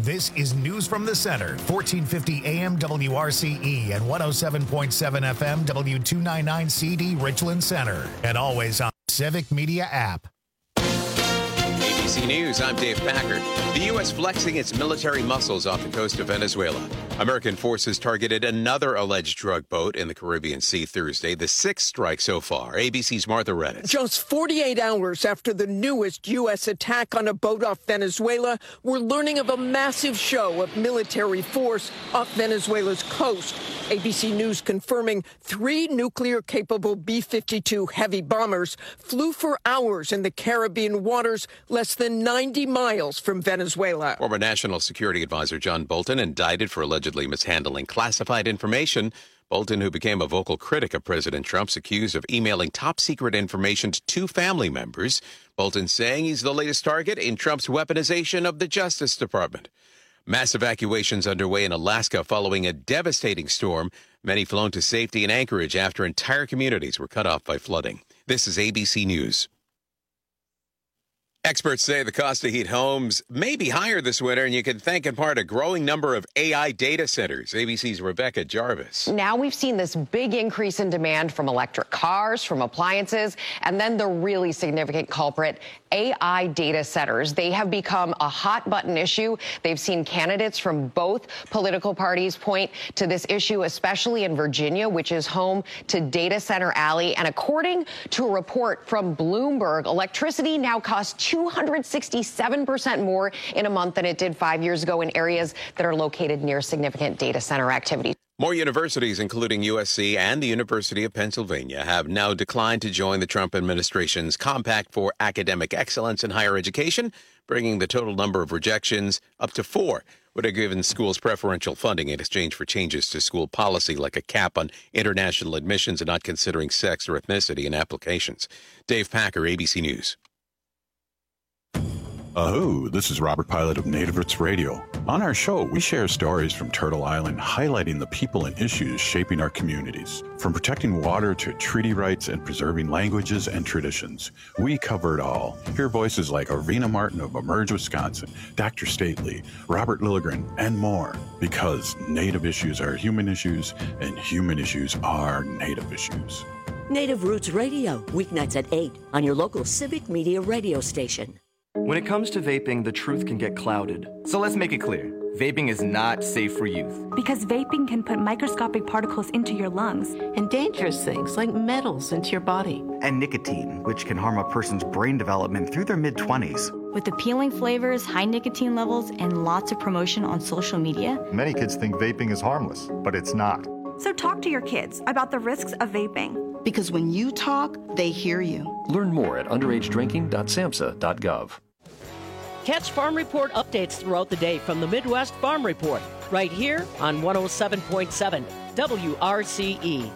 This is News from the Center, 1450 AM WRCE and 107.7 FM W299 CD Richland Center, and always on Civic Media app. ABC News, I'm Dave Packard. The U.S. flexing its military muscles off the coast of Venezuela. American forces targeted another alleged drug boat in the Caribbean Sea Thursday, the sixth strike so far. ABC's Martha Redis. Just 48 hours after the newest U.S. attack on a boat off Venezuela, we're learning of a massive show of military force off Venezuela's coast. ABC News confirming 3 nuclear-capable B-52 heavy bombers flew for hours in the Caribbean waters less than 90 miles from Venezuela. Former National Security Advisor John Bolton indicted for allegedly mishandling classified information. Bolton, who became a vocal critic of President Trump's, accused of emailing top-secret information to 2 family members. Bolton saying he's the latest target in Trump's weaponization of the Justice Department. Mass evacuations underway in Alaska following a devastating storm. Many flown to safety in Anchorage after entire communities were cut off by flooding. This is ABC News. Experts say the cost to heat homes may be higher this winter, and you can thank in part a growing number of AI data centers. ABC's Rebecca Jarvis. Now we've seen this big increase in demand from electric cars, from appliances, and then the really significant culprit, AI data centers. They have become a hot button issue. They've seen candidates from both political parties point to this issue, especially in Virginia, which is home to Data Center Alley. And according to a report from Bloomberg, electricity now costs 267% more in a month than it did 5 years ago in areas that are located near significant data center activity. More universities, including USC and the University of Pennsylvania, have now declined to join the Trump administration's Compact for Academic Excellence in Higher Education, bringing the total number of rejections up to 4. Would have given schools preferential funding in exchange for changes to school policy, like a cap on international admissions and not considering sex or ethnicity in applications. Dave Packer, ABC News. This is Robert Pilot of Native Roots Radio. On our show, we share stories from Turtle Island, highlighting the people and issues shaping our communities. From protecting water to treaty rights and preserving languages and traditions, we cover it all. Hear voices like Arvina Martin of Emerge, Wisconsin, Dr. Stately, Robert Lilligren, and more. Because Native issues are human issues, and human issues are Native issues. Native Roots Radio, weeknights at 8 on your local Civic Media radio station. When it comes to vaping, the truth can get clouded. So let's make it clear. Vaping is not safe for youth. Because vaping can put microscopic particles into your lungs. And dangerous things like metals into your body. And nicotine, which can harm a person's brain development through their mid-20s. With appealing flavors, high nicotine levels, and lots of promotion on social media. Many kids think vaping is harmless, but it's not. So talk to your kids about the risks of vaping. Because when you talk, they hear you. Learn more at underagedrinking.samhsa.gov. Catch Farm Report updates throughout the day from the Midwest Farm Report, right here on 107.7 WRCE.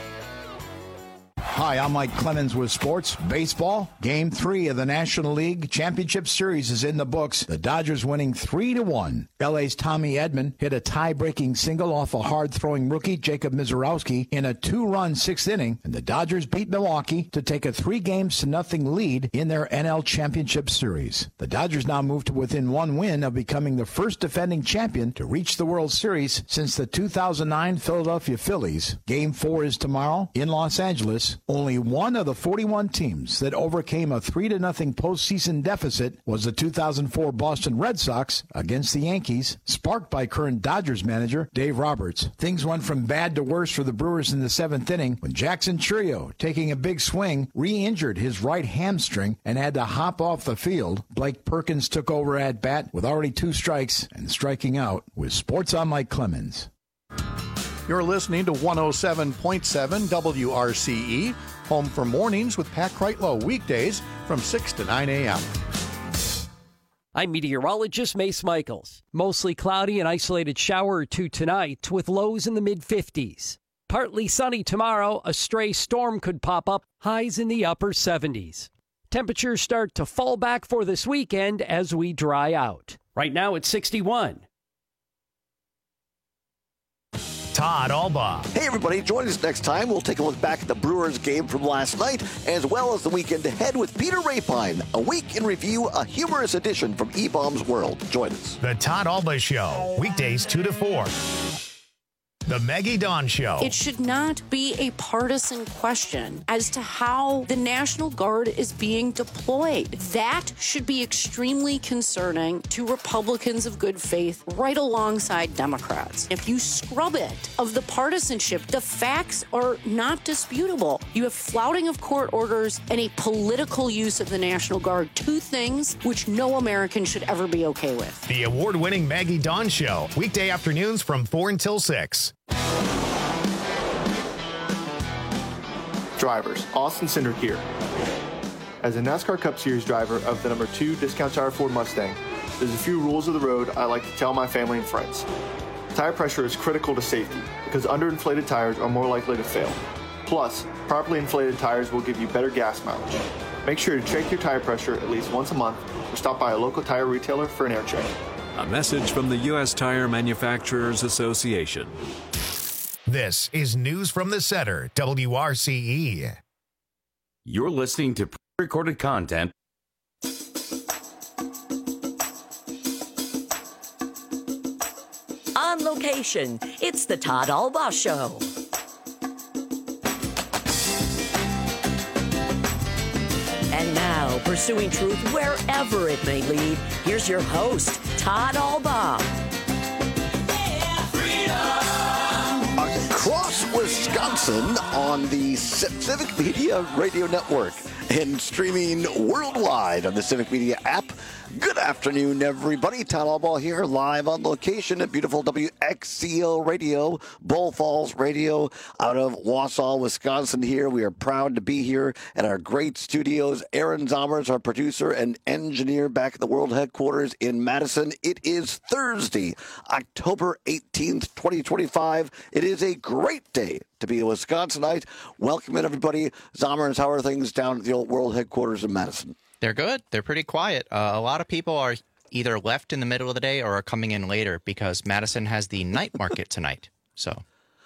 Hi, I'm Mike Clemens with sports. Baseball, Game 3 of the National League Championship Series is in the books. The Dodgers winning 3-1. LA's Tommy Edman hit a tie-breaking single off a hard-throwing rookie, Jacob Misiorowski, in a 2-run sixth inning, and the Dodgers beat Milwaukee to take a 3-0 lead in their NL Championship Series. The Dodgers now move to within 1 win of becoming the first defending champion to reach the World Series since the 2009 Philadelphia Phillies. Game 4 is tomorrow in Los Angeles. Only one of the 41 teams that overcame a 3-0 postseason deficit was the 2004 Boston Red Sox against the Yankees, sparked by current Dodgers manager Dave Roberts. Things went from bad to worse for the Brewers in the 7th inning when Jackson Chourio, taking a big swing, re-injured his right hamstring and had to hop off the field. Blake Perkins took over at bat with already 2 strikes and striking out. With Sports, I'm Mike Clemens. You're listening to 107.7 WRCE, home for mornings with Pat Kreitlow, weekdays from 6 to 9 a.m. I'm meteorologist Mace Michaels. Mostly cloudy and isolated shower or 2 tonight with lows in the mid-50s. Partly sunny tomorrow, a stray storm could pop up, highs in the upper 70s. Temperatures start to fall back for this weekend as we dry out. Right now it's 61. Todd Alba. Hey, everybody. Join us next time. We'll take a look back at the Brewers game from last night, as well as the weekend ahead with Peter Rapine. A week in review, a humorous edition from E-Bomb's World. Join us. The Todd Alba Show, weekdays 2 to 4. The Maggie Dawn Show. It should not be a partisan question as to how the National Guard is being deployed. That should be extremely concerning to Republicans of good faith right alongside Democrats. If you scrub it of the partisanship, the facts are not disputable. You have flouting of court orders and a political use of the National Guard, two things which no American should ever be okay with. The award-winning Maggie Dawn Show, weekday afternoons from 4 until 6. Drivers, Austin Cindric here. As a NASCAR Cup Series driver of the number 2 Discount Tire Ford Mustang, there's a few rules of the road I like to tell my family and friends. Tire pressure is critical to safety because underinflated tires are more likely to fail. Plus, properly inflated tires will give you better gas mileage. Make sure to check your tire pressure at least once a month or stop by a local tire retailer for an air check. A message from the U.S. Tire Manufacturers Association. This is News from the Center, WRCE. You're listening to pre-recorded content. On location, it's the Todd Alba Show. And now, pursuing truth wherever it may lead, here's your host, Todd Alba. Across Wisconsin on the Civic Media Radio Network and streaming worldwide on the Civic Media app. Good afternoon, everybody. Todd Alba here, live on location at beautiful WXCO Radio, Bull Falls Radio, out of Wausau, Wisconsin here. We are proud to be here at our great studios. Aaron Zommers, our producer and engineer, back at the world headquarters in Madison. It is Thursday, October 18th, 2025. It is a great day to be a Wisconsinite. Welcome in, everybody. Zommers, how are things down at the old world headquarters in Madison? They're good. They're pretty quiet. A lot of people are either left in the middle of the day or are coming in later because Madison has the night market tonight. So.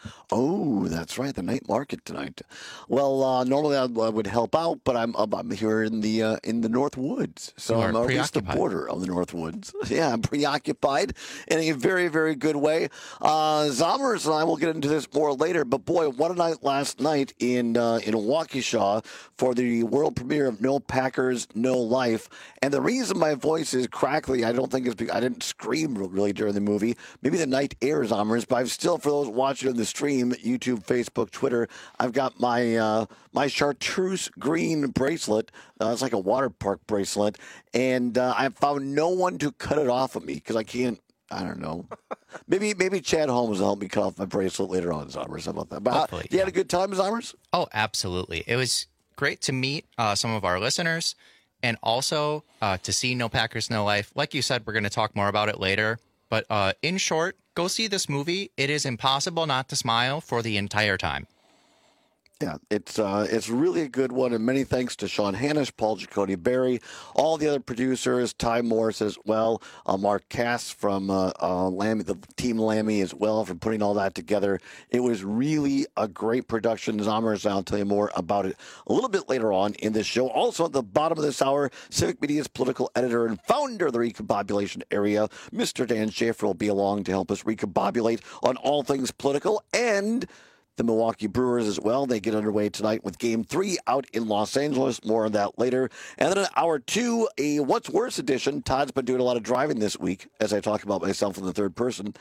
Oh, that's right, the night market tonight. Well, normally I would help out, but I'm here in the North Woods, so I'm at least the border of the North Woods. Yeah, I'm preoccupied in a very, very good way. Zommers and I will get into this more later, but boy, what a night last night in Waukesha for the world premiere of No Packers, No Life. And the reason my voice is crackly, I don't think is because I didn't scream really during the movie. Maybe the night air, Zommers, but I've still, for those watching on the stream, YouTube, Facebook, Twitter, I've got my my chartreuse green bracelet. It's like a water park bracelet, and I found no one to cut it off of me because I can't. I don't know. Maybe Chad Holmes will help me cut off my bracelet later on, Zommers. How about that? But you had a good time, Zommers? Oh, absolutely. It was great to meet some of our listeners, and also to see No Packers, No Life. Like you said, we're going to talk more about it later. But in short, go see this movie. It is impossible not to smile for the entire time. Yeah, it's really a good one, and many thanks to Sean Hannish, Paul Giacone Berry, all the other producers, Ty Morris as well, Mark Cass from Lammy, the Team Lammy as well, for putting all that together. It was really a great production. Zommers, I'll tell you more about it a little bit later on in this show. Also at the bottom of this hour, Civic Media's political editor and founder of the Recombobulation Area, Mr. Dan Schaefer, will be along to help us recombobulate on all things political, and the Milwaukee Brewers as well. They get underway tonight with Game 3 out in Los Angeles. More on that later. And then in Hour 2, a What's Worse edition. Todd's been doing a lot of driving this week as I talk about myself in the third person.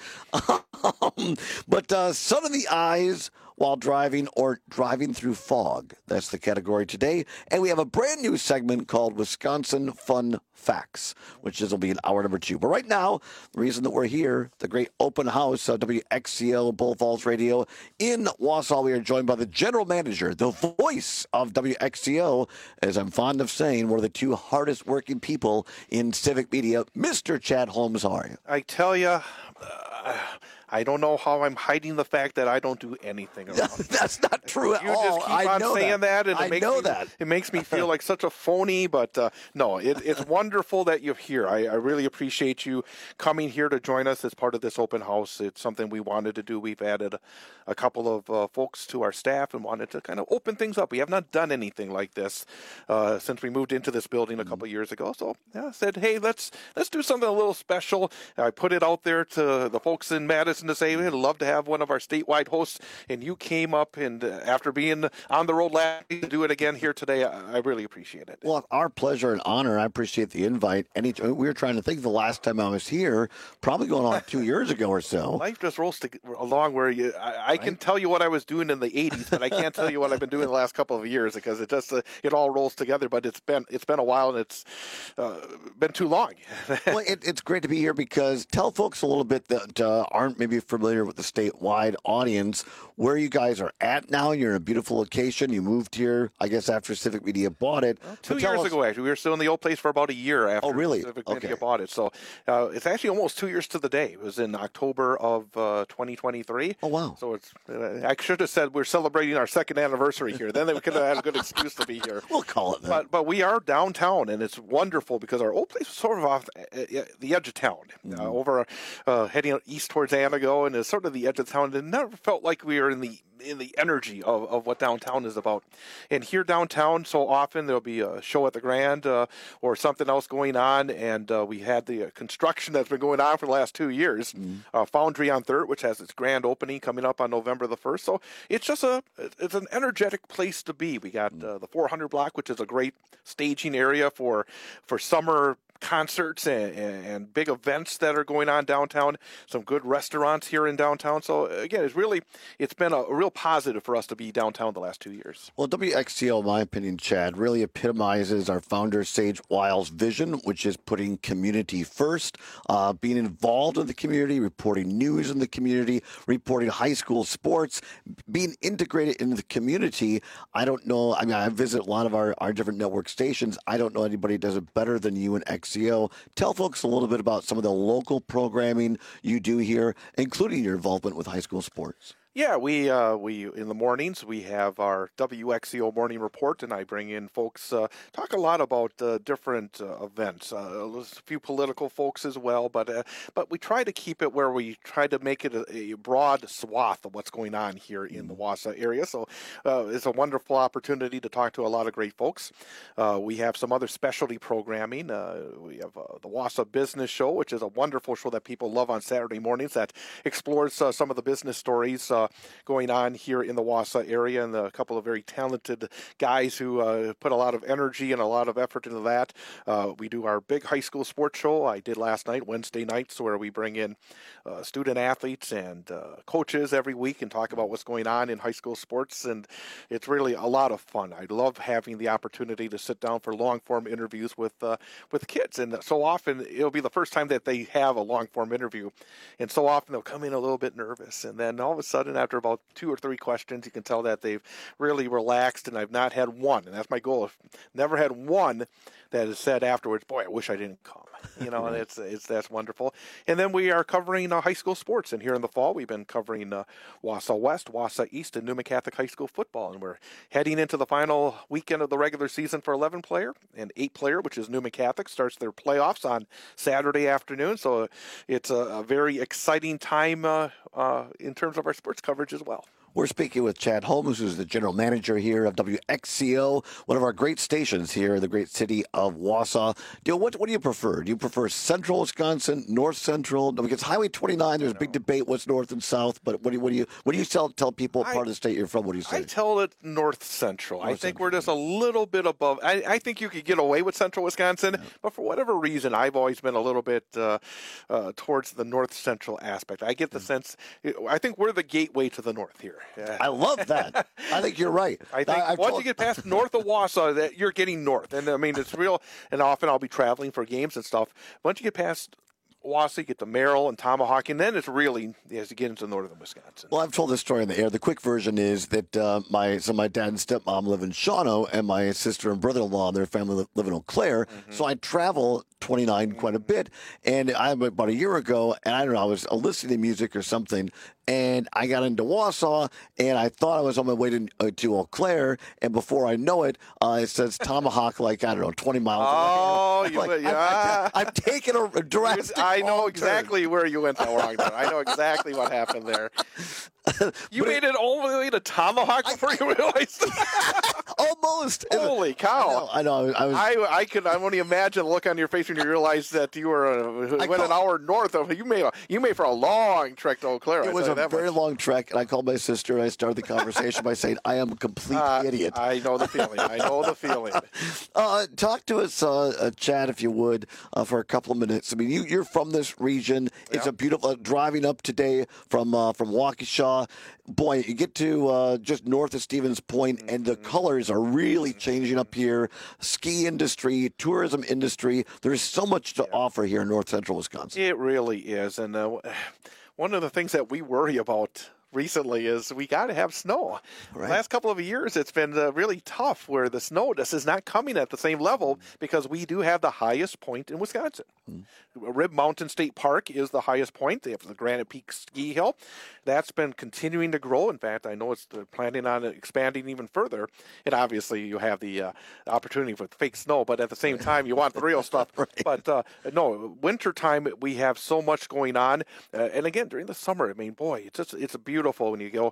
But sun in the eyes while driving or driving through fog. That's the category today. And we have a brand new segment called Wisconsin Fun Facts, which will be in hour number 2. But right now, the reason that we're here, the great open house of WXCO Bull Falls Radio in Wausau, we are joined by the general manager, the voice of WXCO, as I'm fond of saying, one of the two hardest working people in civic media, Mr. Chad Holmes. How are you? I tell you, I don't know how I'm hiding the fact that I don't do anything around. That's not true at all. You just keep on saying that, and it makes me feel like such a phony. But no, it's wonderful that you're here. I really appreciate you coming here to join us as part of this open house. It's something we wanted to do. We've added a couple of folks to our staff and wanted to kind of open things up. We have not done anything like this since we moved into this building a couple of years ago. So I said, hey, let's do something a little special. I put it out there to the folks in Madison to say we'd love to have one of our statewide hosts, and you came up, and after being on the road last week, to do it again here today, I really appreciate it. Well, our pleasure and honor. I appreciate the invite. We were trying to think the last time I was here, probably going on 2 years ago or so. Life just rolls along where I can tell you what I was doing in the 80s, but I can't tell you what I've been doing the last couple of years because it just it all rolls together. But it's been a while, and it's been too long. Well, it's great to be here because tell folks a little bit that aren't maybe familiar with the statewide audience where you guys are at now. You're in a beautiful location. You moved here, I guess, after Civic Media bought it. Well, 2 years ago, actually. We were still in the old place for about a year after Civic Media bought it. So it's actually almost 2 years to the day. It was in October of 2023. Oh, wow. So I should have said we're celebrating our second anniversary here. Then we could have had a good excuse to be here. We'll call it that. But we are downtown, and it's wonderful because our old place was sort of off the edge of town, over heading east towards Anago, and it's sort of the edge of town. It never felt like we were in the energy of what downtown is about. And here downtown, so often there'll be a show at the Grand or something else going on, and we had the construction that's been going on for the last 2 years. Foundry on 3rd, which has its grand opening coming up on November the 1st. So it's just it's an energetic place to be. We got the 400 block, which is a great staging area for summer concerts and big events that are going on downtown. Some good restaurants here in downtown. So again, it's been a real positive for us to be downtown the last 2 years. Well, WXCO, in my opinion, Chad, really epitomizes our founder Sage Wiles' vision, which is putting community first, being involved in the community, reporting news in the community, reporting high school sports, being integrated into the community. I don't know. I mean, I visit a lot of our different network stations. I don't know anybody does it better than you and XCO. Tell folks a little bit about some of the local programming you do here, including your involvement with high school sports. Yeah, we in the mornings we have our WXCO morning report, and I bring in folks talk a lot about different events. A few political folks as well, but we try to keep it where we try to make it a broad swath of what's going on here in the Wausau area. So it's a wonderful opportunity to talk to a lot of great folks. We have some other specialty programming. We have the Wausau Business Show, which is a wonderful show that people love on Saturday mornings that explores some of the business stories going on here in the Wausau area, and a couple of very talented guys who put a lot of energy and a lot of effort into that. We do our big high school sports show. I did last night, Wednesday nights, where we bring in student athletes and coaches every week and talk about what's going on in high school sports, and it's really a lot of fun. I love having the opportunity to sit down for long-form interviews with kids, and so often it'll be the first time that they have a long-form interview, and so often they'll come in a little bit nervous, and then all of a sudden after about 2 or 3 questions, you can tell that they've really relaxed, and I've not had one, and that's my goal. I've never had one that has said afterwards, boy, I wish I didn't come. And that's wonderful. And then we are covering high school sports, and here in the fall we've been covering Wausau West, Wausau East, and Newman Catholic High School football, and we're heading into the final weekend of the regular season for 11-player, and 8-player, which is Newman Catholic, starts their playoffs on Saturday afternoon. So it's a very exciting time in terms of our sports coverage as well. We're speaking with Chad Holmes, who's the general manager here of WXCO, one of our great stations here in the great city of Wausau. What do you prefer? Do you prefer central Wisconsin, north central? Because Highway 29, there's a big debate what's north and south. But what do you tell people what part of the state you're from? What do you say? I tell it north central. I think we're just a little bit above. I think you could get away with central Wisconsin, but for whatever reason, I've always been a little bit towards the north central aspect. I get the sense. I think we're the gateway to the north here. Yeah. I love that. I think you're right. I think once you get past north of Wausau, that you're getting north. And I mean, it's real. And often I'll be traveling for games and stuff. Once you get past Wausau, you get to Merrill and Tomahawk, and then it's really as you get into northern Wisconsin. Well, I've told this story in the air. The quick version is that my dad and stepmom live in Shawano, and my sister and brother-in-law and their family live in Eau Claire. Mm-hmm. So I travel 29 quite a bit. And about a year ago, and I don't know, I was listening to music or something, and I got into Wausau, and I thought I was on my way to Eau Claire, and before I know it, it says Tomahawk, like, I don't know, 20 miles away. I'm taking a drastic I know wrong exactly turn. where you went that wrong turn. I know exactly what happened there. You made it all the way to Tomahawk before you realized that? Almost. Holy cow. I know. I can only imagine the look on your face when you realized that you were went an hour north of. You made for a long trek to Eau Claire. It was a very long trek, and I called my sister, and I started the conversation by saying, I am a complete idiot. I know the feeling. Talk to us, Chad, if you would, for a couple of minutes. I mean, you're from this region. It's a beautiful driving up today from Waukesha. Boy, you get to just north of Stevens Point, and the colors are really changing up here. Ski industry, tourism industry. There's so much to offer here in north central Wisconsin. It really is. And one of the things that we worry about recently is we got to have snow. Right. The last couple of years, it's been really tough where the snow just is not coming at the same level because we do have the highest point in Wisconsin. Rib Mountain State Park is the highest point. They have the Granite Peak Ski Hill. That's been continuing to grow. In fact, I know it's planning on expanding even further. And obviously, you have the opportunity for fake snow, but at the same time, you want the real stuff. Right. But no, wintertime, we have so much going on. And again, during the summer, I mean, boy, it's beautiful when you go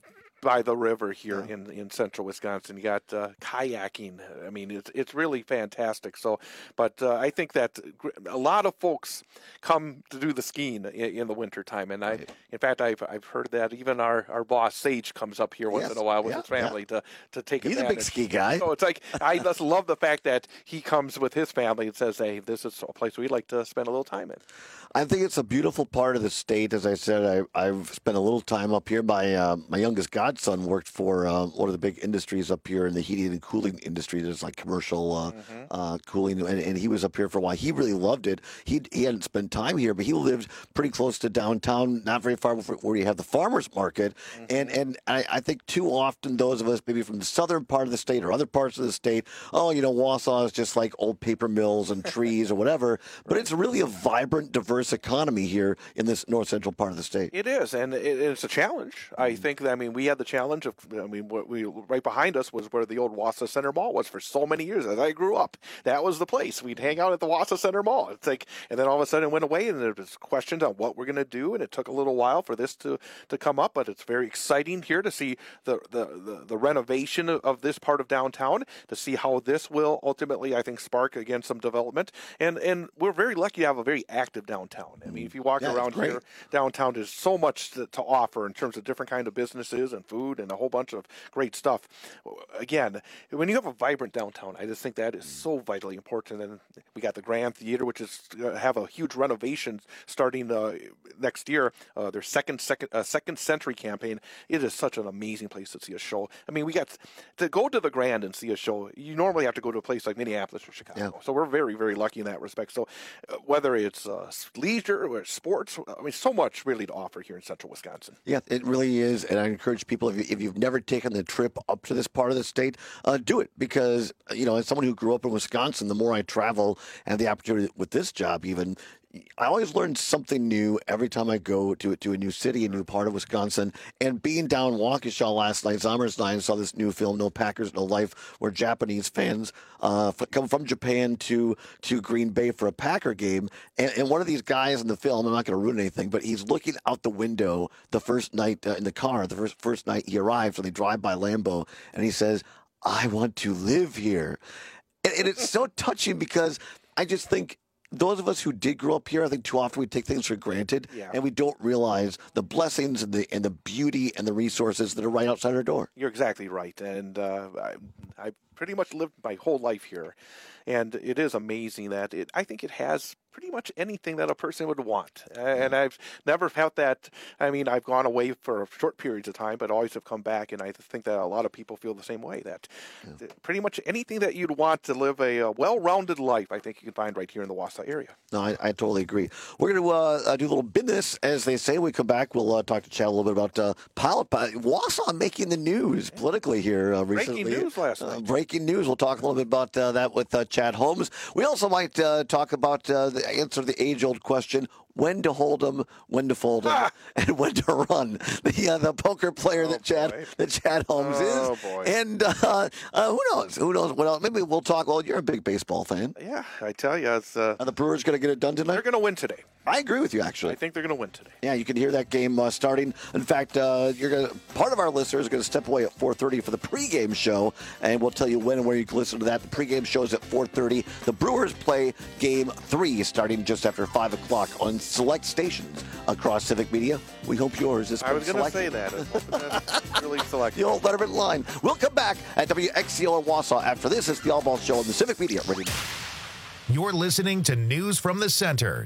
by the river here in central Wisconsin. You got kayaking. I mean, it's really fantastic. So, but I think that a lot of folks come to do the skiing in the wintertime. And in fact, I've heard that even our boss Sage comes up here once in a while with his family to take advantage. He's a big ski guy. So it's like I just love the fact that he comes with his family and says, "Hey, this is a place we'd like to spend a little time in." I think it's a beautiful part of the state. As I said, I've spent a little time up here. My youngest godson worked for one of the big industries up here in the heating and cooling industry. There's like commercial cooling, and he was up here for a while. He really loved it. He hadn't spent time here, but he lived pretty close to downtown, not very far where you have the farmers market. And I think too often those of us maybe from the southern part of the state or other parts of the state, Wausau is just like old paper mills and trees or whatever. But it's really a vibrant, diverse economy here in this north central part of the state. It is, and it's a challenge. I think that, we had the challenge of, what we right behind us was where the old Wausau Center Mall was for so many years. As I grew up, that was the place. We'd hang out at the Wausau Center Mall. It's like, and then all of a sudden it went away, and there was questions on what we're going to do, and it took a little while for this to come up, but it's very exciting here to see the renovation of this part of downtown, to see how this will ultimately, I think, spark again some development. And we're very lucky to have a very active downtown. If you walk around here, downtown, there's so much to offer in terms of different kind of businesses and food and a whole bunch of great stuff. Again, when you have a vibrant downtown, I just think that is so vitally important. And we got the Grand Theater, which is have a huge renovation starting next year. Their second century campaign. It is such an amazing place to see a show. We got to go to the Grand and see a show. You normally have to go to a place like Minneapolis or Chicago. Yeah. So we're very, very lucky in that respect. So whether it's leisure or sports, so much really to offer here in central Wisconsin. Yeah, it really is. And I encourage people, if you've never taken the trip up to this part of the state, do it. Because, as someone who grew up in Wisconsin, the more I travel and the opportunity with this job even, I always learn something new every time I go to a new city, a new part of Wisconsin. And being down Waukesha last night, Zombers and I saw this new film, No Packers, No Life, where Japanese fans come from Japan to Green Bay for a Packer game. And one of these guys in the film, I'm not going to ruin anything, but he's looking out the window the first night in the car, the first night he arrives, and they drive by Lambeau, and he says, "I want to live here." And it's so touching because I just think, those of us who did grow up here, I think too often we take things for granted, and we don't realize the blessings and the beauty and the resources that are right outside our door. You're exactly right, and I pretty much lived my whole life here, and it is amazing that I think it has pretty much anything that a person would want. And I've never felt that. I mean, I've gone away for short periods of time, but always have come back, and I think that a lot of people feel the same way, that pretty much anything that you'd want to live a well-rounded life, I think you can find right here in the Wausau area. No, I totally agree. We're going to do a little business, as they say. When we come back, we'll talk to Chad a little bit about Wausau making the news politically here recently. Breaking news last night. Breaking news. We'll talk a little bit about that with Chad Holmes. We also might talk about answer the age-old question: when to hold them, when to fold them, and when to run. The poker player that Chad Holmes is. Boy. And who knows? Who knows what else? Maybe we'll talk. Well, you're a big baseball fan. Yeah, I tell you. Are the Brewers going to get it done tonight? They're going to win today. I agree with you, actually. I think they're going to win today. Yeah, you can hear that game starting. In fact, part of our listeners are going to step away at 4:30 for the pregame show, and we'll tell you when and where you can listen to that. The pregame show is at 4:30. The Brewers play Game 3 starting just after 5 o'clock on select stations across Civic Media. We hope yours is. I was going to say that. It's really selected. The old letterman line. We'll come back at WXCO in Wausau after this. It's the All Ball Show on the Civic Media Radio. You're listening to News from the Center,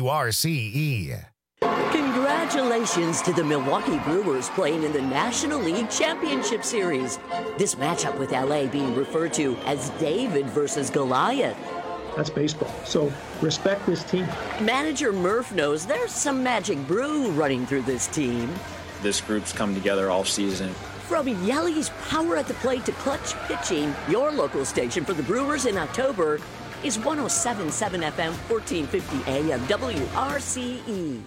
WRCE. Congratulations to the Milwaukee Brewers playing in the National League Championship Series. This matchup with LA being referred to as David versus Goliath. That's baseball. So respect this team. Manager Murph knows there's some magic brew running through this team. This group's come together all season. From Yelly's power at the plate to clutch pitching, your local station for the Brewers in October is 107.7 FM, 1450 AM, WRCE.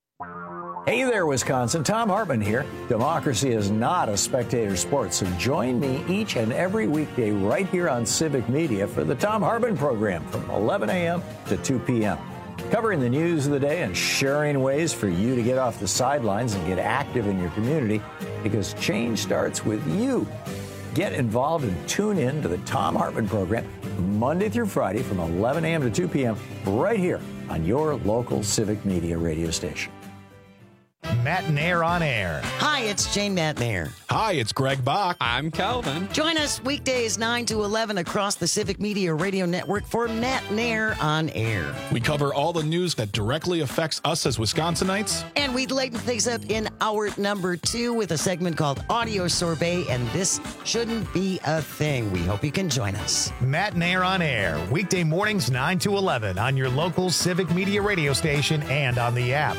Hey there, Wisconsin. Tom Hartman here. Democracy is not a spectator sport, so join me each and every weekday right here on Civic Media for the Tom Hartman program from 11 a.m. to 2 p.m. Covering the news of the day and sharing ways for you to get off the sidelines and get active in your community, because change starts with you. Get involved and tune in to the Tom Hartman program Monday through Friday from 11 a.m. to 2 p.m. right here on your local Civic Media radio station. Matt Nair on air. Hi, it's Jane Matt Nair. Hi, it's Greg Bach. I'm Calvin. Join us weekdays 9 to 11 across the Civic Media Radio Network for Matt Nair on air. We cover all the news that directly affects us as Wisconsinites. And we lighten things up in hour number 2 with a segment called Audio Sorbet, and this shouldn't be a thing. We hope you can join us. Matt Nair on air, weekday mornings 9 to 11 on your local Civic Media radio station and on the app.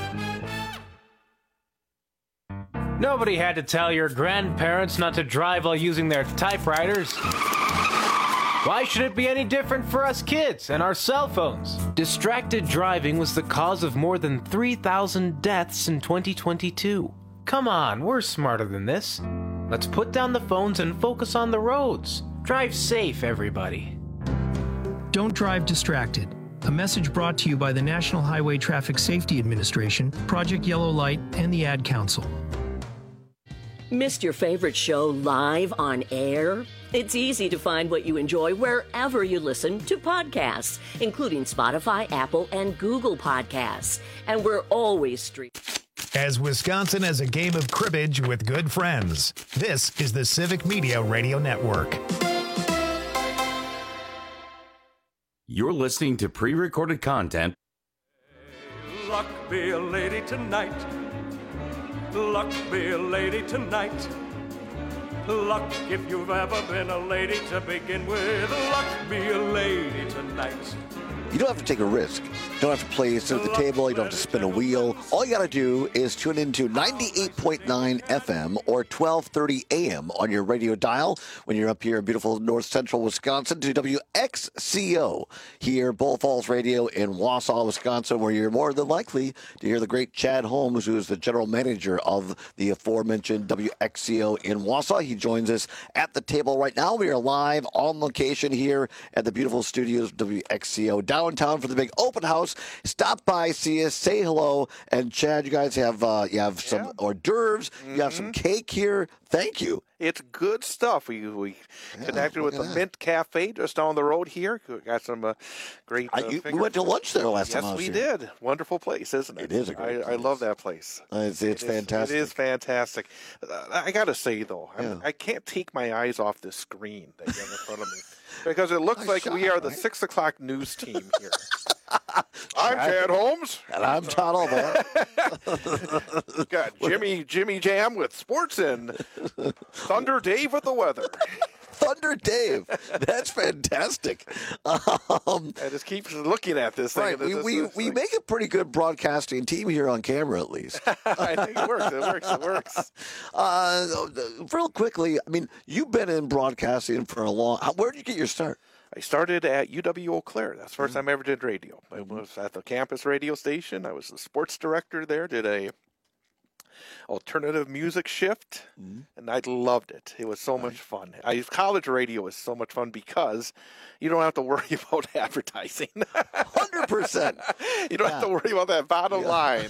Nobody had to tell your grandparents not to drive while using their typewriters. Why should it be any different for us kids and our cell phones? Distracted driving was the cause of more than 3,000 deaths in 2022. Come on, we're smarter than this. Let's put down the phones and focus on the roads. Drive safe, everybody. Don't drive distracted. A message brought to you by the National Highway Traffic Safety Administration, Project Yellow Light, and the Ad Council. Missed your favorite show live on air? It's easy to find what you enjoy wherever you listen to podcasts, including Spotify, Apple, and Google Podcasts. And we're always streaming. As Wisconsin has a game of cribbage with good friends, this is the Civic Media Radio Network. You're listening to pre-recorded content. Luck be a lady tonight. Luck be a lady tonight. Luck if you've ever been a lady to begin with. Luck be a lady tonight. You don't have to take a risk. You don't have to play sit at the table. You don't have to spin a wheel. All you got to do is tune into 98.9 FM or 1230 AM on your radio dial when you're up here in beautiful north central Wisconsin to WXCO here, Bull Falls Radio in Wausau, Wisconsin, where you're more than likely to hear the great Chad Holmes, who is the general manager of the aforementioned WXCO in Wausau. He joins us at the table right now. We are live on location here at the beautiful studios of WXCO down downtown for the big open house. Stop by, see us, say hello. And Chad, you guys have some hors d'oeuvres. You have some cake here. Thank you. It's good stuff. We connected with the Mint Cafe just down the road here. We got some great. We went to lunch there last time. Yes, we did. Wonderful place, isn't it? It is a great place. I love that place. It's fantastic. It is fantastic. I got to say though, I can't take my eyes off this screen that you have in front of me because it looks like we are the 6 o'clock news team here. I'm Chad Holmes. And I'm Todd Albaugh. Got Jimmy Jam with sports and Thunder Dave with the weather. Thunder Dave. That's fantastic. I just keep looking at this thing. Right. We make a pretty good broadcasting team here on camera, at least. I think it works. Real quickly, I mean, you've been in broadcasting for a long. Where did you get your start? I started at UW Eau Claire. That's the first time I ever did radio. I was at the campus radio station. I was the sports director there, did a alternative music shift, and I loved it. It was so much fun. College radio is so much fun because you don't have to worry about advertising. 100%. You don't have to worry about that bottom line.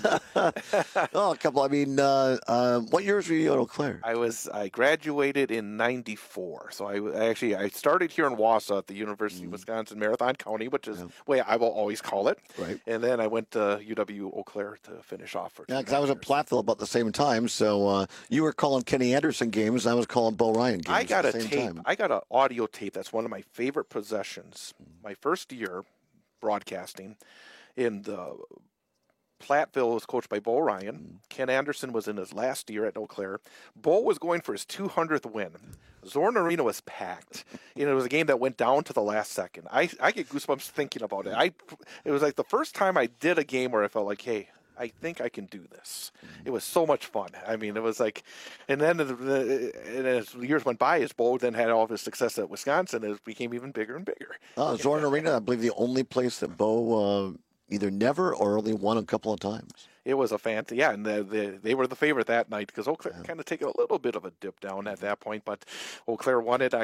A couple. I mean, what years were you at Eau Claire? I graduated in '94. So I started here in Wausau at the University of Wisconsin Marathon County, which is the way I will always call it. Right. And then I went to UW Eau Claire to finish off for. Yeah, because I was at Platteville about the same time. So you were calling Kenny Anderson games, and I was calling Bo Ryan games. I got at a the same tape. time. I got an audio tape. That's one of my favorite possessions. My first year broadcasting in the Platteville was coached by Bo Ryan. Ken Anderson was in his last year at Eau Claire. Bo was going for his 200th win. Zorn Arena was packed. It was a game that went down to the last second. I get goosebumps thinking about it. It was like the first time I did a game where I felt like, hey, I think I can do this. It was so much fun. I mean, it was like, and then as years went by, as Bo then had all of his success at Wisconsin, it became even bigger and bigger. Zorn Arena, I believe the only place that Bo either never or only won a couple of times. It was a fantasy, and they were the favorite that night because Eau Claire kind of taken a little bit of a dip down at that point, but Eau Claire won it.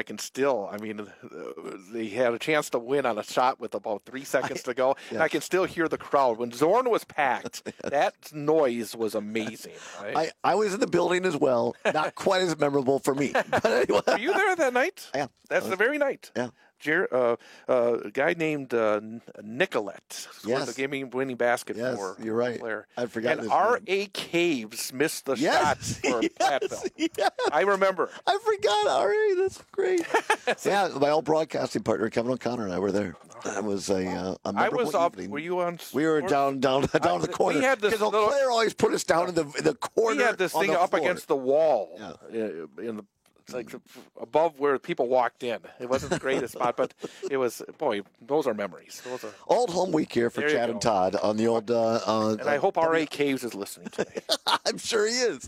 They had a chance to win on a shot with about 3 seconds to go. Yeah. I can still hear the crowd. When Zorn was packed, that noise was amazing. Right? I was in the building as well. Not quite as memorable for me. But anyway. Were you there that night? Yeah. That's the very night. Yeah. A guy named Nicolette scored the game-winning basket for you're right. Claire. I forgot. And R.A. Caves missed the shot for Platteville. Yes. I remember. I forgot R.A. That's great. Yeah, my old broadcasting partner Kevin O'Connor and I were there. That was a memorable I was up. evening. Were you on? We were down the corner. We had this because Eau Claire always put us down in the corner. We had this thing up against the wall in the. It's like above where people walked in. It wasn't the greatest spot, but it was, boy, those are memories. Old home week here for Chad and Todd on the old. And I hope R.A. Caves is listening today. I'm sure he is.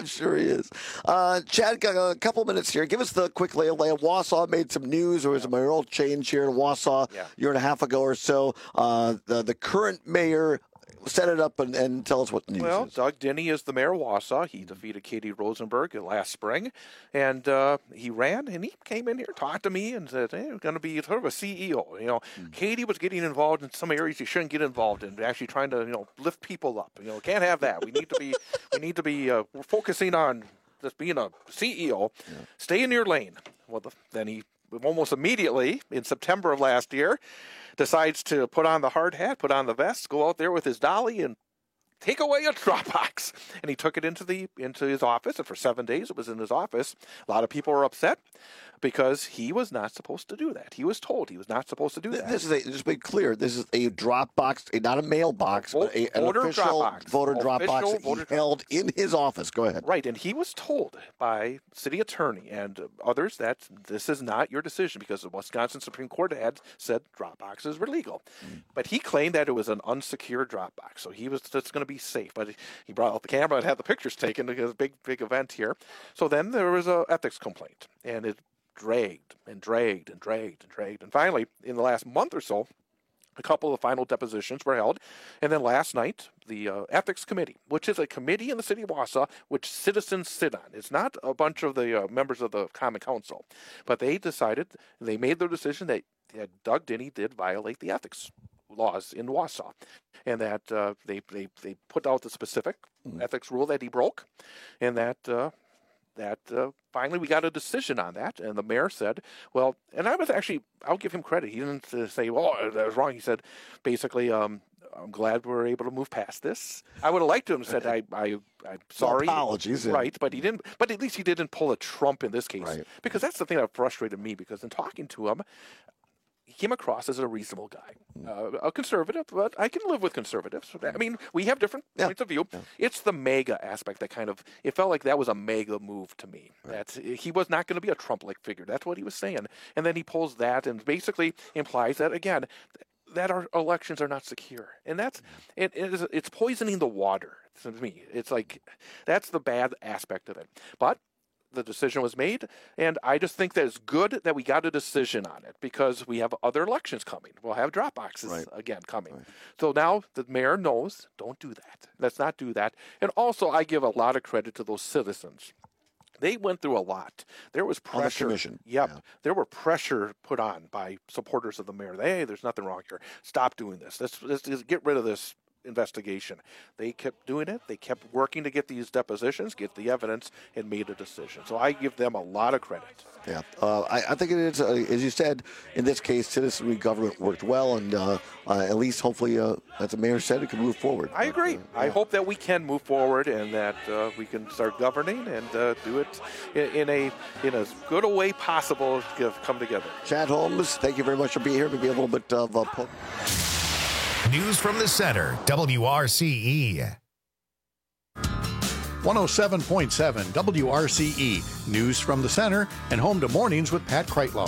Chad, got a couple minutes here. Give us the quick lay of land. Wausau made some news. There was a mayoral change here in Wausau a year and a half ago or so. The current mayor set it up and tell us what the news is. Well, Doug Denny is the mayor of Wausau. He defeated Katie Rosenberg last spring, and he ran, and he came in here, talked to me, and said, hey, we're going to be sort of a CEO. You know, Katie was getting involved in some areas you shouldn't get involved in, actually trying to, lift people up. Can't have that. We need to be we're focusing on just being a CEO. Yeah. Stay in your lane. Well, then he almost immediately, in September of last year, decides to put on the hard hat, put on the vest, go out there with his dolly and take away a Dropbox. And he took it into his office, and for 7 days it was in his office. A lot of people were upset because he was not supposed to do that. He was told he was not supposed to do that. Just to be clear, this is a Dropbox, not a mailbox, but an official voter Dropbox that he held in his office. Go ahead. Right, and he was told by city attorney and others that this is not your decision because the Wisconsin Supreme Court had said Dropboxes were legal. But he claimed that it was an unsecured Dropbox, so he was just going to be safe. But he brought out the camera and had the pictures taken because a big event here. So then there was an ethics complaint, and it dragged. And finally, in the last month or so, a couple of final depositions were held. And then last night, the Ethics Committee, which is a committee in the city of Wausau, which citizens sit on. It's not a bunch of the members of the Common Council. But they made their decision that Doug Denny did violate the ethics laws in Wausau, and that they put out the specific ethics rule that he broke, and that finally we got a decision on that. And the mayor said, well, and I'll give him credit. He didn't say, well, that was wrong. He said, basically, I'm glad we're able to move past this. I would have liked to have said, I'm sorry. No apologies. Right, but he didn't. But at least he didn't pull a Trump in this case. Right. Because that's the thing that frustrated me, because in talking to him, he came across as a reasonable guy, a conservative, but I can live with conservatives. I mean, we have different points of view. Yeah. It's the MAGA aspect that it felt like that was a MAGA move to me. Right. That he was not going to be a Trump-like figure. That's what he was saying. And then he pulls that and basically implies that, again, that our elections are not secure. And it's poisoning the water to me. It's like, that's the bad aspect of it. But the decision was made, and I just think that it's good that we got a decision on it, because we have other elections coming. We'll have drop boxes again coming. Right. So now the mayor knows, don't do that. Let's not do that. And also, I give a lot of credit to those citizens. They went through a lot. There was pressure. On the commission. Yep. Yeah. There were pressure put on by supporters of the mayor. Hey, there's nothing wrong here. Stop doing this. Let's get rid of this investigation. They kept doing it. They kept working to get these depositions, get the evidence, and made a decision. So I give them a lot of credit. Yeah, I think it is, as you said, in this case, citizenry government worked well, and at least hopefully, as the mayor said, it can move forward. I agree. I hope that we can move forward, and that we can start governing and do it in as good a way possible to come together. Chad Holmes, thank you very much for being here. Maybe a little bit of News from the Center, WRCE. 107.7 WRCE. News from the Center, and home to Mornings with Pat Kreitlow.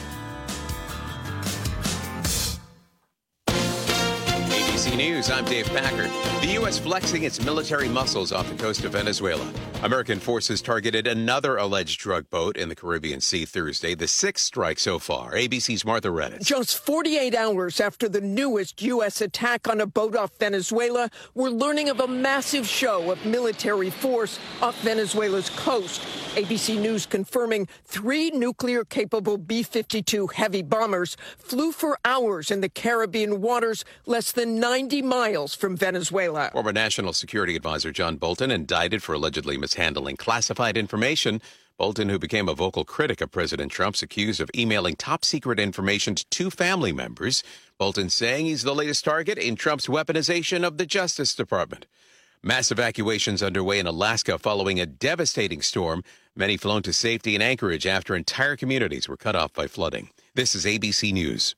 ABC News, I'm Dave Packard. The U.S. flexing its military muscles off the coast of Venezuela. American forces targeted another alleged drug boat in the Caribbean Sea Thursday, the sixth strike so far. ABC's Martha Redis. Just 48 hours after the newest U.S. attack on a boat off Venezuela, we're learning of a massive show of military force off Venezuela's coast. ABC News confirming 3 nuclear-capable B-52 heavy bombers flew for hours in the Caribbean waters less than 90 miles from Venezuela. Former National Security Advisor John Bolton indicted for allegedly mishandling classified information. Bolton, who became a vocal critic of President Trump's, accused of emailing top-secret information to 2 family members. Bolton saying he's the latest target in Trump's weaponization of the Justice Department. Mass evacuations underway in Alaska following a devastating storm. Many flown to safety in Anchorage after entire communities were cut off by flooding. This is ABC News.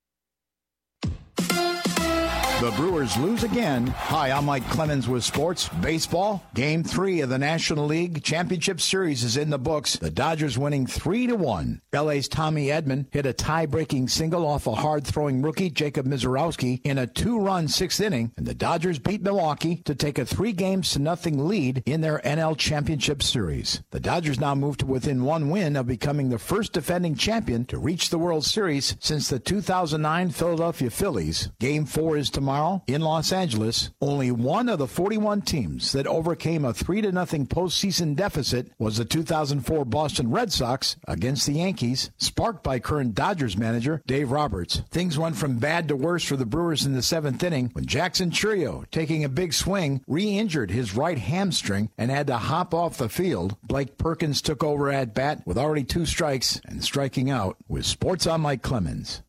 The Brewers lose again. Hi, I'm Mike Clemens with sports. Baseball, Game 3 of the National League Championship Series is in the books. The Dodgers winning 3-1. LA's Tommy Edman hit a tie-breaking single off a hard-throwing rookie, Jacob Misiorowski, in a 2-run 6th inning, and the Dodgers beat Milwaukee to take a 3-0 lead in their NL Championship Series. The Dodgers now move to within 1 win of becoming the first defending champion to reach the World Series since the 2009 Philadelphia Phillies. Game 4 is tomorrow in Los Angeles. Only one of the 41 teams that overcame a 3-0 postseason deficit was the 2004 Boston Red Sox against the Yankees, sparked by current Dodgers manager Dave Roberts. Things went from bad to worse for the Brewers in the 7th inning when Jackson Chourio, taking a big swing, re-injured his right hamstring and had to hop off the field. Blake Perkins took over at bat with already 2 strikes and striking out. With Sports, I'm Mike Clemens.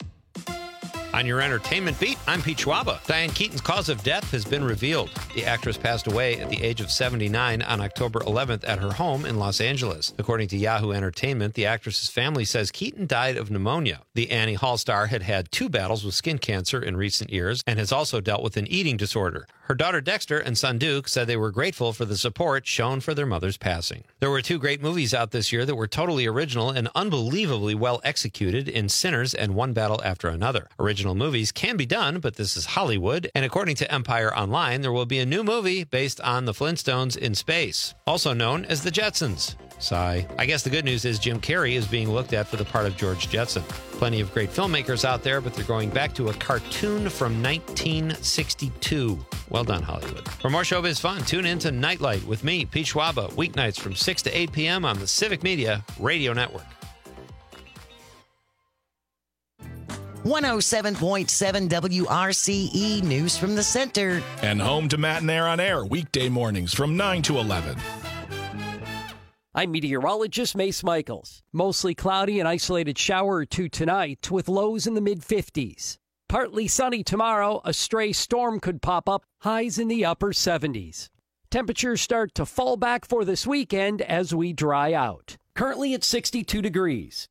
On your entertainment beat, I'm Pete Schwaba. Diane Keaton's cause of death has been revealed. The actress passed away at the age of 79 on October 11th at her home in Los Angeles. According to Yahoo Entertainment, the actress's family says Keaton died of pneumonia. The Annie Hall star had had 2 battles with skin cancer in recent years and has also dealt with an eating disorder. Her daughter Dexter and son Duke said they were grateful for the support shown for their mother's passing. There were 2 great movies out this year that were totally original and unbelievably well executed in Sinners and One Battle After Another. Original movies can be done, but this is Hollywood, and according to Empire Online, there will be a new movie based on the Flintstones in space, also known as the Jetsons. Sigh. I guess the good news is Jim Carrey is being looked at for the part of George Jetson. Plenty of great filmmakers out there, but they're going back to a cartoon from 1962. Well done, Hollywood. For more showbiz fun, tune in to Nightlight with me, Pete Schwaba, weeknights from 6 to 8 p.m. on the Civic Media Radio Network. 107.7 WRCE News from the Center. And home to Matt and Air on Air, weekday mornings from 9 to 11. I'm meteorologist Mace Michaels. Mostly cloudy and isolated shower or two tonight with lows in the mid-50s. Partly sunny tomorrow, a stray storm could pop up, highs in the upper 70s. Temperatures start to fall back for this weekend as we dry out. Currently at 62 degrees.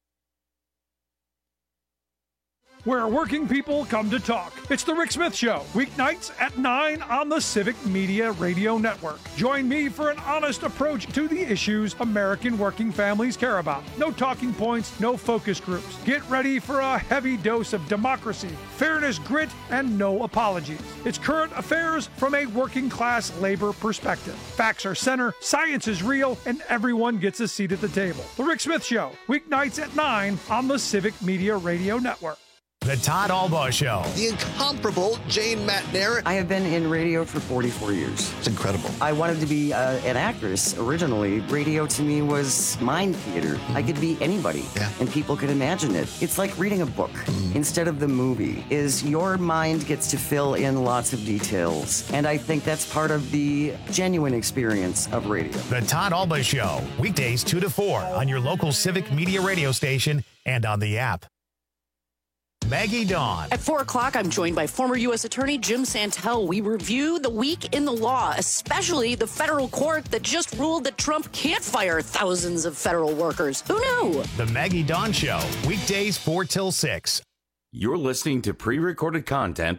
Where working people come to talk. It's the Rick Smith Show, weeknights at 9 on the Civic Media Radio Network. Join me for an honest approach to the issues American working families care about. No talking points, no focus groups. Get ready for a heavy dose of democracy, fairness, grit, and no apologies. It's current affairs from a working class labor perspective. Facts are center, science is real, and everyone gets a seat at the table. The Rick Smith Show, weeknights at 9 on the Civic Media Radio Network. The Todd Albaugh Show. The incomparable Jane Matnair. I have been in radio for 44 years. It's incredible. I wanted to be an actress originally. Radio to me was mind theater. I could be anybody, and people could imagine it. It's like reading a book instead of the movie. Your mind gets to fill in lots of details, and I think that's part of the genuine experience of radio. The Todd Albaugh Show, weekdays 2 to 4 on your local Civic Media radio station and on the app. Maggie Dawn. At 4 o'clock, I'm joined by former U.S. Attorney Jim Santel. We review the week in the law, especially the federal court that just ruled that Trump can't fire thousands of federal workers. Who knew? The Maggie Dawn Show, weekdays 4 till 6. You're listening to pre-recorded content.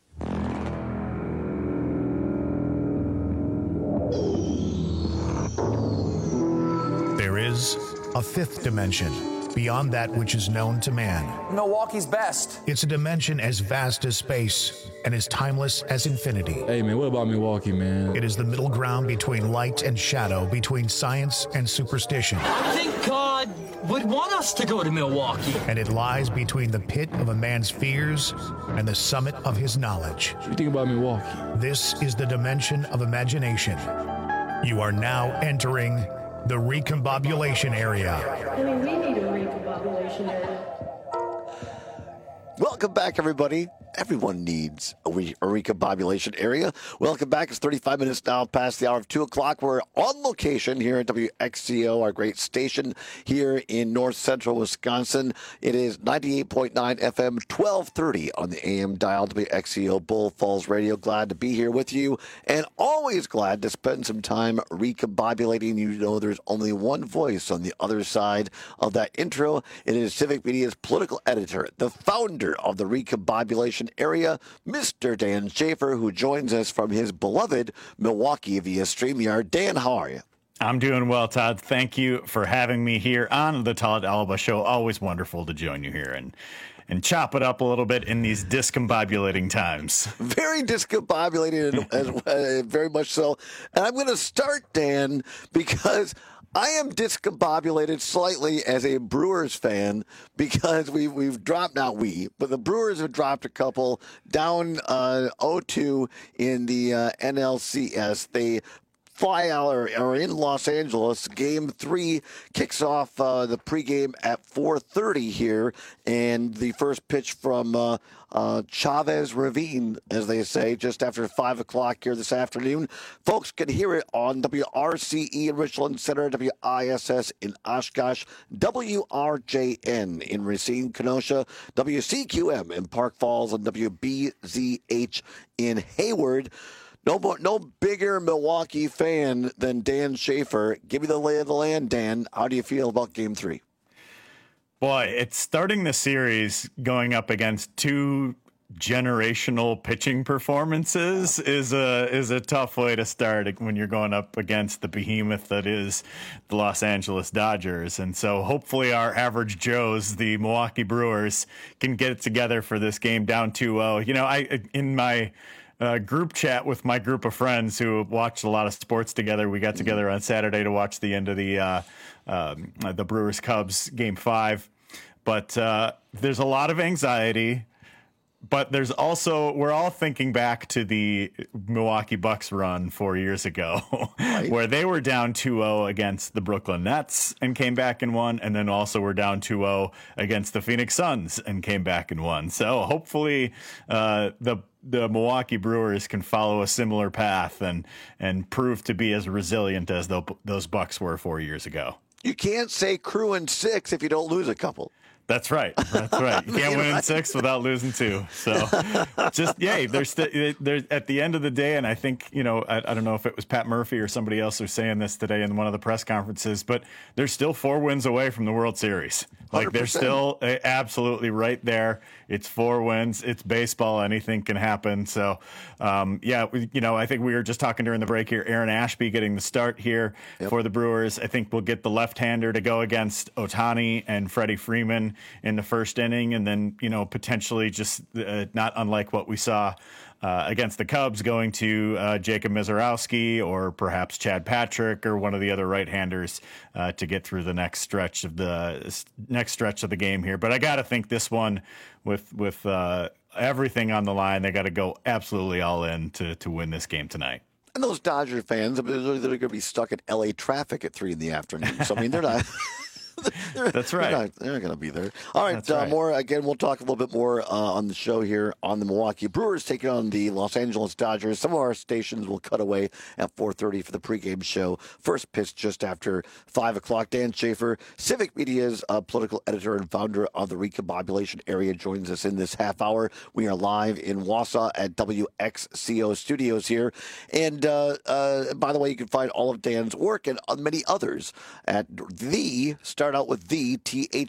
There is a fifth dimension beyond that which is known to man. Milwaukee's best. It's a dimension as vast as space and as timeless as infinity. Hey, man, what about Milwaukee, man? It is the middle ground between light and shadow, between science and superstition. I think God would want us to go to Milwaukee. And it lies between the pit of a man's fears and the summit of his knowledge. What do you think about Milwaukee? This is the dimension of imagination. You are now entering the recombobulation area. I mean, we need a recombobulation area. Welcome back, everybody. Everyone needs a recombobulation area. Welcome back. It's 35 minutes now past the hour of 2 o'clock. We're on location here at WXCO, our great station here in north central Wisconsin. It is 98.9 FM, 1230 on the AM dial, WXCO Bull Falls Radio. Glad to be here with you, and always glad to spend some time recombobulating. You know there's only one voice on the other side of that intro. It is Civic Media's political editor, the founder of the recombobulation area, Mr. Dan Schaefer, who joins us from his beloved Milwaukee via StreamYard. Dan, how are you? I'm doing well, Todd. Thank you for having me here on the Todd Albaugh Show. Always wonderful to join you here and chop it up a little bit in these discombobulating times. Very discombobulated, as very much so. And I'm going to start, Dan, because I am discombobulated slightly as a Brewers fan because we've dropped, not we, but the Brewers have dropped a couple down 0-2 in the NLCS. They fly out or are in Los Angeles. Game 3 kicks off the pregame at 4:30 here, and the first pitch from Chavez Ravine, as they say, just after 5 o'clock here this afternoon. Folks can hear it on WRCE in Richland Center, WISS in Oshkosh, WRJN in Racine, Kenosha, WCQM in Park Falls, and WBZH in Hayward. No bigger Milwaukee fan than Dan Schaefer. Give me the lay of the land, Dan. How do you feel about Game 3? Boy, it's starting the series going up against two generational pitching performances is a tough way to start when you're going up against the behemoth that is the Los Angeles Dodgers. And so hopefully our average Joes, the Milwaukee Brewers, can get it together for this game down 2-0. You know, I in my group chat with my group of friends who watched a lot of sports together. We got together on Saturday to watch the end of the Brewers-Cubs Game 5. But there's a lot of anxiety. But there's also, we're all thinking back to the Milwaukee Bucks run 4 years ago, right, where they were down 2-0 against the Brooklyn Nets and came back and won, and then also were down 2-0 against the Phoenix Suns and came back and won. So hopefully the Milwaukee Brewers can follow a similar path and prove to be as resilient as those Bucks were 4 years ago. You can't say crew in 6 if you don't lose a couple. That's right. That's right. You can't win in 6 without losing 2. So just, there's at the end of the day, and I think, I don't know if it was Pat Murphy or somebody else who's saying this today in one of the press conferences, but they're still 4 wins away from the World Series. Like 100%. They're still absolutely right there. It's 4 wins. It's baseball. Anything can happen. So, I think we were just talking during the break here, Aaron Ashby getting the start here for the Brewers. I think we'll get the left-hander to go against Ohtani and Freddie Freeman in the first inning, and then, potentially just not unlike what we saw against the Cubs, going to Jacob Misiorowski or perhaps Chad Patrick or one of the other right-handers to get through the next stretch of the game here. But I got to think this one with everything on the line, they got to go absolutely all in to win this game tonight. And those Dodger fans, they're going to be stuck in L.A. traffic at 3 p.m. So, I mean, they're not... That's right. They're going to be there. All right, right. More. Again, we'll talk a little bit more on the show here on the Milwaukee Brewers taking on the Los Angeles Dodgers. Some of our stations will cut away at 4:30 for the pregame show. First pitch just after 5 o'clock. Dan Schaefer, Civic Media's political editor and founder of the Recombobulation Area, joins us in this half hour. We are live in Wausau at WXCO Studios here. And by the way, you can find all of Dan's work and many others at start out with the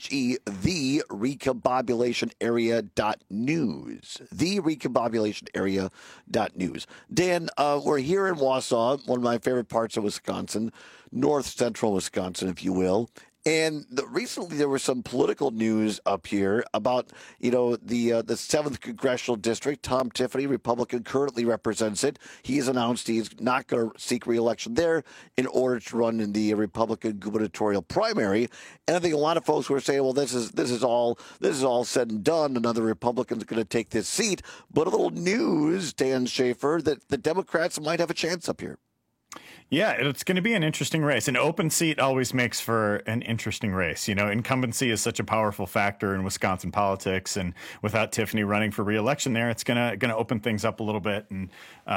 recombobulationarea.news. The recombobulationarea.news. Dan, we're here in Wausau, one of my favorite parts of Wisconsin, north central Wisconsin, if you will. And recently there was some political news up here about, the 7th Congressional District. Tom Tiffany, Republican, currently represents it. He has announced he's not going to seek re-election there in order to run in the Republican gubernatorial primary. And I think a lot of folks were saying, well, this is all said and done. Another Republican's going to take this seat. But a little news, Dan Schaefer, that the Democrats might have a chance up here. Yeah, it's going to be an interesting race. An open seat always makes for an interesting race. Incumbency is such a powerful factor in Wisconsin politics, and without Tiffany running for re-election there, it's going to open things up a little bit. And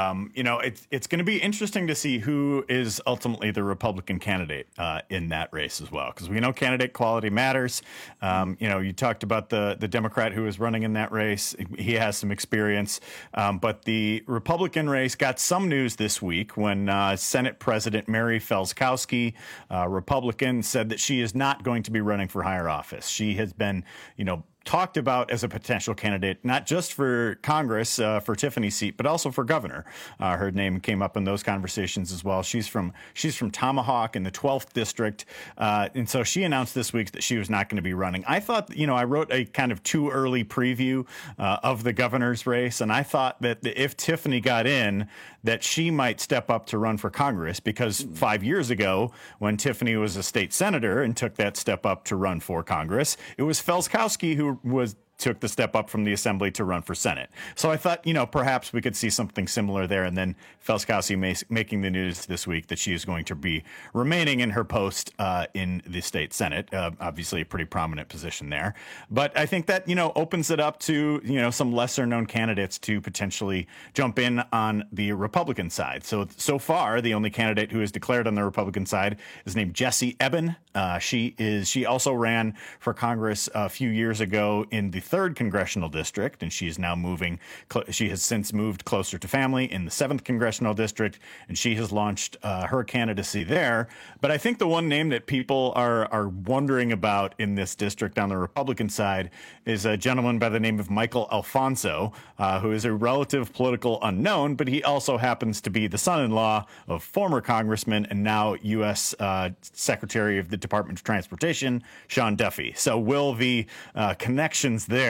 it's going to be interesting to see who is ultimately the Republican candidate in that race as well, because we know candidate quality matters. You talked about the Democrat who is running in that race. He has some experience, but the Republican race got some news this week when Senate President Mary Felskowski, Republican, said that she is not going to be running for higher office. She has been, talked about as a potential candidate, not just for Congress, for Tiffany's seat, but also for governor. Her name came up in those conversations as well. She's from Tomahawk in the 12th district. And so she announced this week that she was not going to be running. I thought, I wrote a kind of too early preview of the governor's race. And I thought that if Tiffany got in, that she might step up to run for Congress, because 5 years ago, when Tiffany was a state senator and took that step up to run for Congress, it was Felskowski who took the step up from the assembly to run for Senate. So I thought, perhaps we could see something similar there. And then Felskowski making the news this week that she is going to be remaining in her post in the state Senate. Obviously a pretty prominent position there. But I think that, opens it up to, some lesser known candidates to potentially jump in on the Republican side. So far, the only candidate who is declared on the Republican side is named Jessie Eben. She also ran for Congress a few years ago in the 3rd congressional district, and she is now she has since moved closer to family in the 7th congressional district, and she has launched her candidacy there. But I think the one name that people are wondering about in this district on the Republican side is a gentleman by the name of Michael Alfonso, who is a relative political unknown, but he also happens to be the son-in-law of former congressman and now U.S. Secretary of the Department of Transportation, Sean Duffy. So will the connections there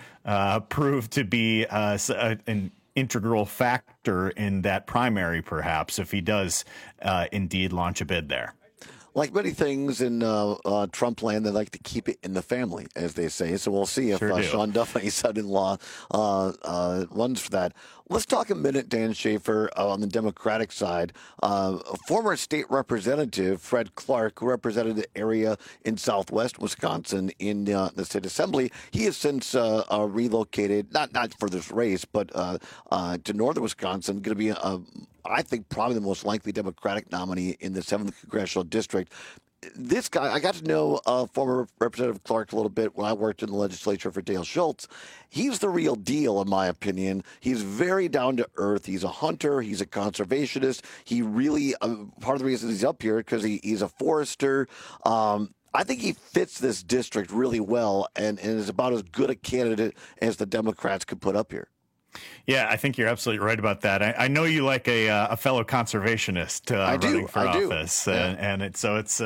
prove to be an integral factor in that primary, perhaps, if he does indeed launch a bid there? like many things in Trump land, they like to keep it in the family, as they say. So we'll see if Sean Duffy's son-in-law runs for that. Let's talk a minute, Dan Schaefer, on the Democratic side. Former state representative Fred Clark, who represented the area in southwest Wisconsin in the state assembly, he has since relocated, not for this race, but to northern Wisconsin, going to be, I think, probably the most likely Democratic nominee in the 7th Congressional District. This guy, I got to know former Representative Clark a little bit when I worked in the legislature for Dale Schultz. He's the real deal, in my opinion. He's very down to earth. He's a hunter. He's a conservationist. He really, part of the reason he's up here because he's a forester. I think he fits this district really well and is about as good a candidate as the Democrats could put up here. Yeah, I think you're absolutely right about that. I know you like a fellow conservationist running for office, and it's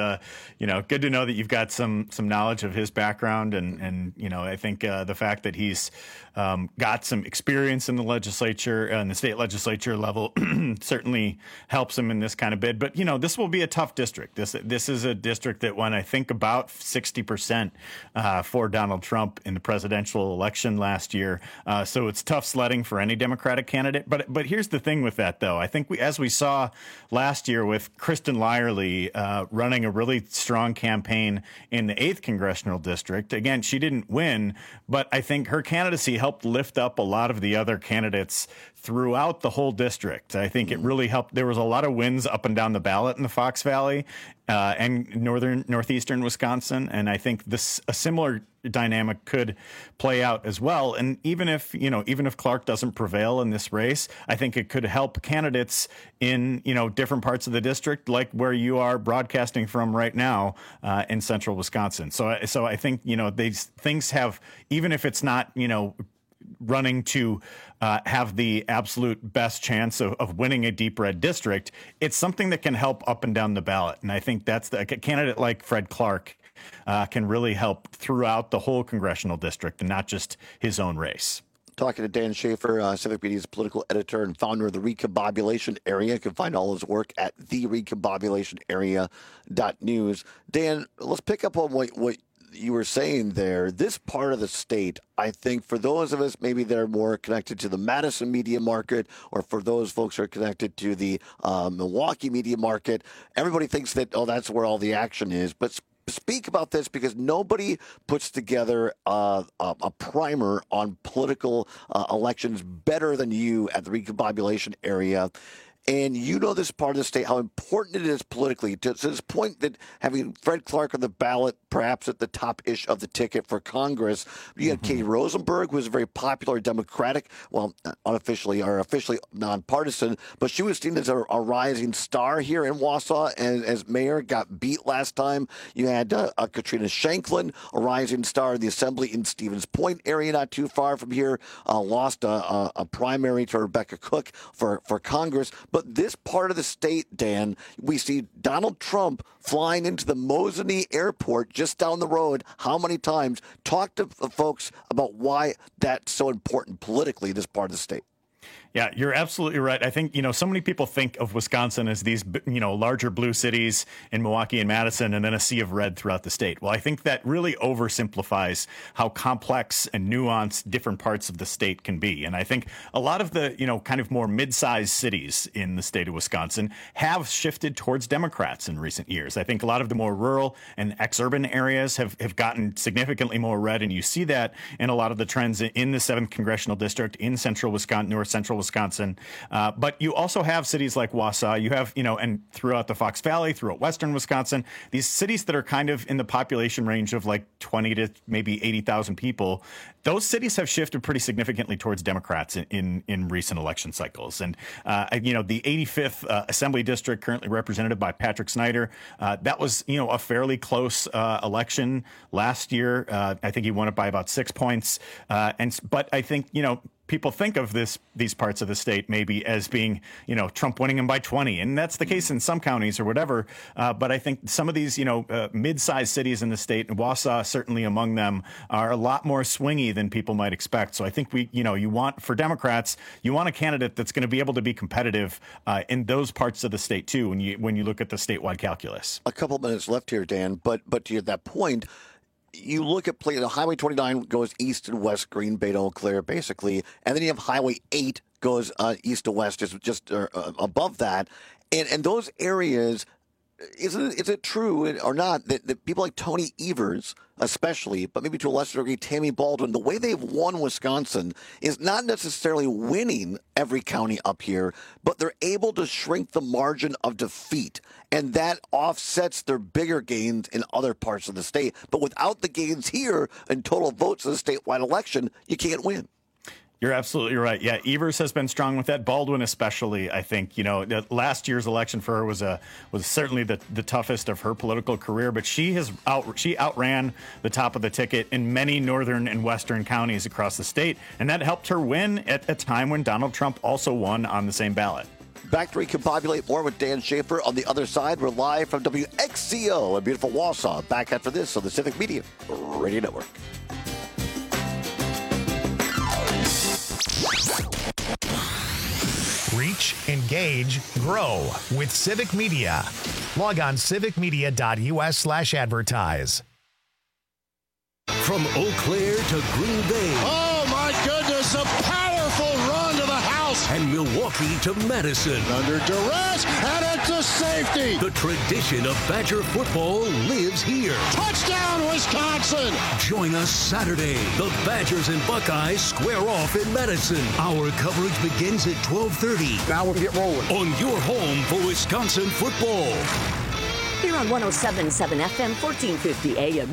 good to know that you've got some knowledge of his background, and I think the fact that he's got some experience in the legislature and the state legislature level certainly helps him in this kind of bid. But this will be a tough district. This is a district that won, I think, about 60% for Donald Trump in the presidential election last year. So it's tough sledding for any Democratic candidate. But here's the thing with that, though. I think as we saw last year with Kristen Lyerly running a really strong campaign in the 8th Congressional District, again, she didn't win, but I think her candidacy helped lift up a lot of the other candidates throughout the whole district. I think it really helped. There was a lot of wins up and down the ballot in the Fox Valley and northeastern Wisconsin, and I think a similar dynamic could play out as well. And even if Clark doesn't prevail in this race, I think it could help candidates in different parts of the district, like where you are broadcasting from right now in central Wisconsin. So I think these things have, even if it's not running to have the absolute best chance of winning a deep red district, it's something that can help up and down the ballot. And I think that's a candidate like Fred Clark can really help throughout the whole congressional district and not just his own race. Talking to Dan Schaefer, Civic Media's political editor and founder of the Recombobulation Area. You can find all his work at therecombobulationarea.news. Dan, let's pick up on what you were saying there. This part of the state, I think, for those of us maybe that are more connected to the Madison media market, or for those folks who are connected to the Milwaukee media market, everybody thinks that, that's where all the action is. But speak about this, because nobody puts together a primer on political elections better than you at the Recombobulation Area. And this part of the state, how important it is politically, to this point that having Fred Clark on the ballot, perhaps at the top-ish of the ticket for Congress. You had Katie Rosenberg, who was a very popular Democratic, well, unofficially or officially nonpartisan, but she was seen as a rising star here in Wausau as mayor, got beat last time. You had Katrina Shanklin, a rising star in the assembly in Stevens Point area, not too far from here, lost a primary to Rebecca Cook for Congress. But this part of the state, Dan, we see Donald Trump flying into the Mosinee Airport just down the road. How many times? Talk to folks about why that's so important politically, this part of the state. Yeah, you're absolutely right. I think, so many people think of Wisconsin as these, larger blue cities in Milwaukee and Madison, and then a sea of red throughout the state. Well, I think that really oversimplifies how complex and nuanced different parts of the state can be. And I think a lot of the, kind of more mid-sized cities in the state of Wisconsin have shifted towards Democrats in recent years. I think a lot of the more rural and ex-urban areas have gotten significantly more red, and you see that in a lot of the trends in the 7th Congressional District, in central Wisconsin, north central Wisconsin. But you also have cities like Wausau, you have, and throughout the Fox Valley, throughout western Wisconsin, these cities that are kind of in the population range of like 20 to maybe 80,000 people. Those cities have shifted pretty significantly towards Democrats in recent election cycles. And, the 85th Assembly District, currently represented by Patrick Snyder, that was, a fairly close election last year. I think he won it by about 6 points. But I think, people think of these parts of the state maybe as being, Trump winning them by 20. And that's the case in some counties or whatever. But I think some of these, mid-sized cities in the state, and Wausau certainly among them, are a lot more swingy than people might expect. So I think for Democrats, you want a candidate that's going to be able to be competitive in those parts of the state, too, when you look at the statewide calculus. A couple of minutes left here, Dan. But to that point, you look at Highway 29 goes east and west, Green Bay to Eau Claire, basically, and then you have Highway 8 goes east to west, just above that, and those areas. Is it true or not that people like Tony Evers, especially, but maybe to a lesser degree Tammy Baldwin, the way they've won Wisconsin is not necessarily winning every county up here, but they're able to shrink the margin of defeat, and that offsets their bigger gains in other parts of the state. But without the gains here in total votes in the statewide election, you can't win. You're absolutely right. Yeah, Evers has been strong with that. Baldwin especially, I think. Last year's election for her was certainly the toughest of her political career, but she outran the top of the ticket in many northern and western counties across the state, and that helped her win at a time when Donald Trump also won on the same ballot. Back to Recombobulate more with Dan Schaefer on the other side. We're live from WXCO in beautiful Wausau. Back after this on the Civic Media Radio Network. Reach, engage, grow with Civic Media. Log on civicmedia.us/advertise. From Eau Claire to Green Bay. Oh, my goodness, a powerful run to the house. And Milwaukee to Madison. Under duress, and it's a safety. The tradition of Badger football lives here. Touchdown, Wisconsin. Join us Saturday. The Badgers and Buckeyes square off in Madison. Our coverage begins at 12:30. Now we'll get rolling. On your home for Wisconsin football. Here on 107.7 FM, 1450 AM,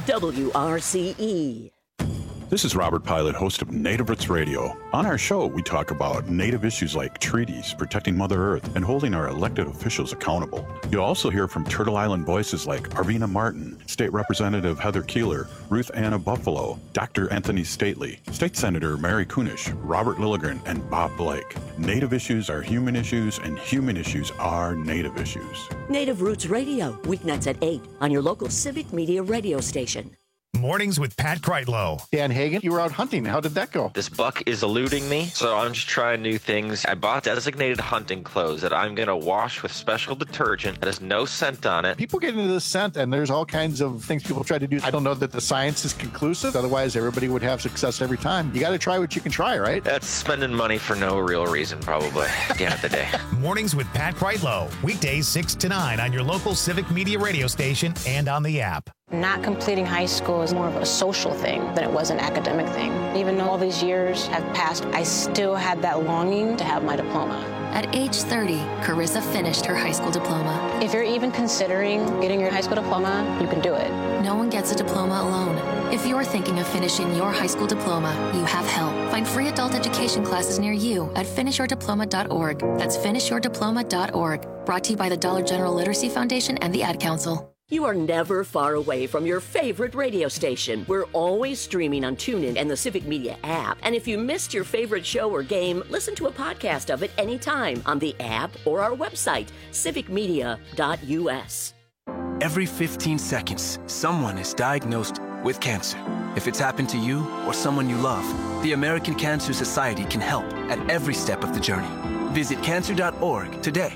WRCE. This is Robert Pilot, host of Native Roots Radio. On our show, we talk about Native issues like treaties, protecting Mother Earth, and holding our elected officials accountable. You'll also hear from Turtle Island voices like Arvina Martin, State Representative Heather Keeler, Ruth Anna Buffalo, Dr. Anthony Stately, State Senator Mary Kunish, Robert Lilligren, and Bob Blake. Native issues are human issues, and human issues are Native issues. Native Roots Radio, weeknights at 8 on your local Civic Media radio station. Mornings with Pat Kreitlow. Dan Hagan, you were out hunting. How did that go? This buck is eluding me, so I'm just trying new things. I bought designated hunting clothes that I'm going to wash with special detergent that has no scent on it. People get into this scent, and there's all kinds of things people try to do. I don't know that the science is conclusive. Otherwise, everybody would have success every time. You got to try what you can try, right? That's spending money for no real reason, probably, at the end of the day. Mornings with Pat Kreitlow. Weekdays 6 to 9 on your local Civic Media radio station and on the app. Not completing high school is more of a social thing than it was an academic thing. Even though all these years have passed, I still had that longing to have my diploma. At age 30, Carissa finished her high school diploma. If you're even considering getting your high school diploma, you can do it. No one gets a diploma alone. If you're thinking of finishing your high school diploma, you have help. Find free adult education classes near you at finishyourdiploma.org. That's finishyourdiploma.org. Brought to you by the Dollar General Literacy Foundation and the Ad Council. You are never far away from your favorite radio station. We're always streaming on TuneIn and the Civic Media app. And if you missed your favorite show or game, listen to a podcast of it anytime on the app or our website, civicmedia.us. Every 15 seconds, someone is diagnosed with cancer. If it's happened to you or someone you love, the American Cancer Society can help at every step of the journey. Visit cancer.org today.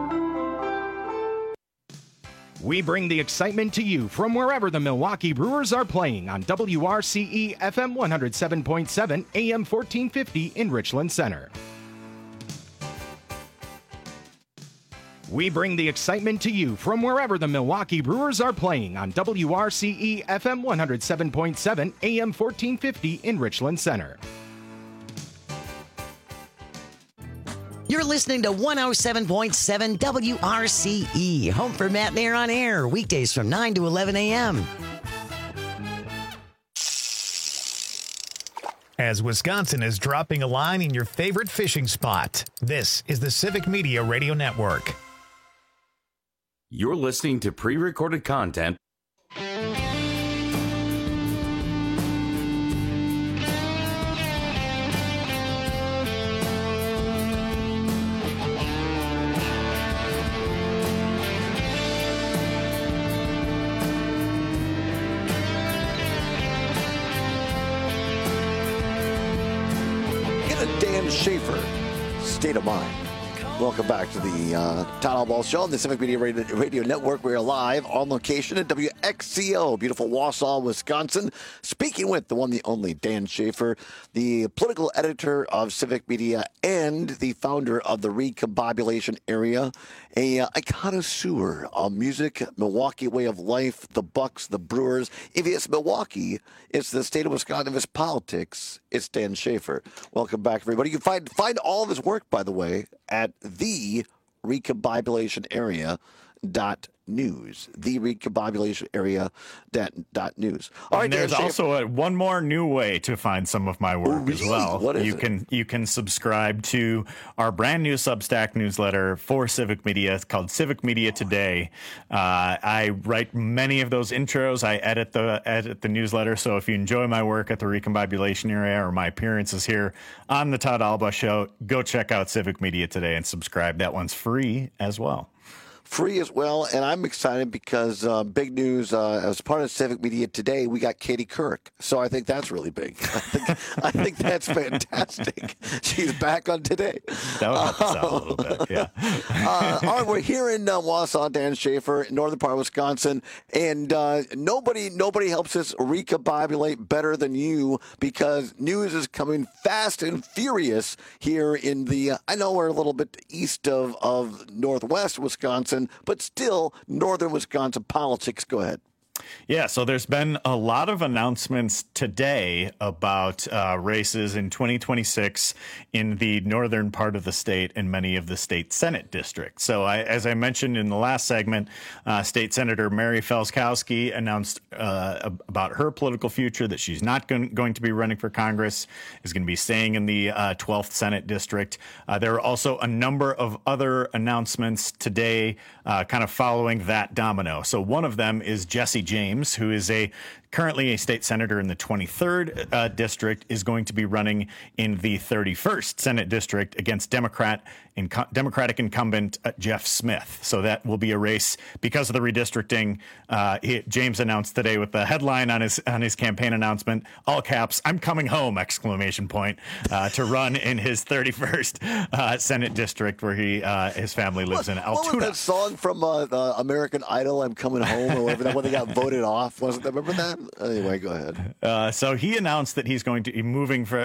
We bring the excitement to you from wherever the Milwaukee Brewers are playing on WRCE FM 107.7 AM 1450 in Richland Center. We bring the excitement to you from wherever the Milwaukee Brewers are playing on WRCE FM 107.7 AM 1450 in Richland Center. You're listening to 107.7 WRCE, home for Matt Nair on air, weekdays from 9 to 11 a.m. As Wisconsin is dropping a line in your favorite fishing spot, this is the Civic Media Radio Network. You're listening to pre-recorded content. Schaefer, State of Mind. Welcome back to the Todd Albaugh Show on the Civic Media Radio Network. We're live on location at WXCO, beautiful Wausau, Wisconsin. Speaking with the one, the only, Dan Schaefer, the political editor of Civic Media and the founder of the Recombobulation Area, a connoisseur of music, Milwaukee way of life, the Bucks, the Brewers. If it's Milwaukee, it's the state of Wisconsin. If it's politics, it's Dan Schaefer. Welcome back, everybody. You can find all of his work, by the way, at the Recombobulation Area.news. The Recombobulation Area.news. All right, and there's also one more new way to find some of my work as well. What is you can subscribe to our brand new Substack newsletter for Civic Media. It's called Civic Media Today. I write many of those intros. I edit the newsletter. So if you enjoy my work at the Recombobulation Area or my appearances here on the Todd Albaugh Show, go check out Civic Media Today and subscribe. That one's free as well. Free as well, and I'm excited because big news, as part of Civic Media Today, we got Katie Couric. So I think that's really big. I think that's fantastic. She's back on Today. That would help us out a little bit, yeah. All right, we're here in Wausau, Dan Schaefer, northern part of Wisconsin, and nobody helps us recombobulate better than you, because news is coming fast and furious here in the, I know we're a little bit east of northwest Wisconsin, but still northern Wisconsin politics. Go ahead. Yeah, so there's been a lot of announcements today about races in 2026 in the northern part of the state and many of the state Senate districts. So as I mentioned in the last segment, State Senator Mary Felskowski announced about her political future, that she's not going to be running for Congress, is going to be staying in the 12th Senate district. There are also a number of other announcements today kind of following that domino. So one of them is Jesse James, who is currently a state senator in the 23rd district, is going to be running in the 31st Senate district against Democratic incumbent Jeff Smith. So that will be a race because of the redistricting. James announced today with the headline on his campaign announcement, all caps, "I'm coming home!" exclamation point, to run in his 31st Senate district, where his family lives in Altoona. What was that song from American Idol, "I'm Coming Home," or whatever, when they got voted off? Wasn't that? Remember that? Anyway, go ahead. So he announced that he's going to be moving for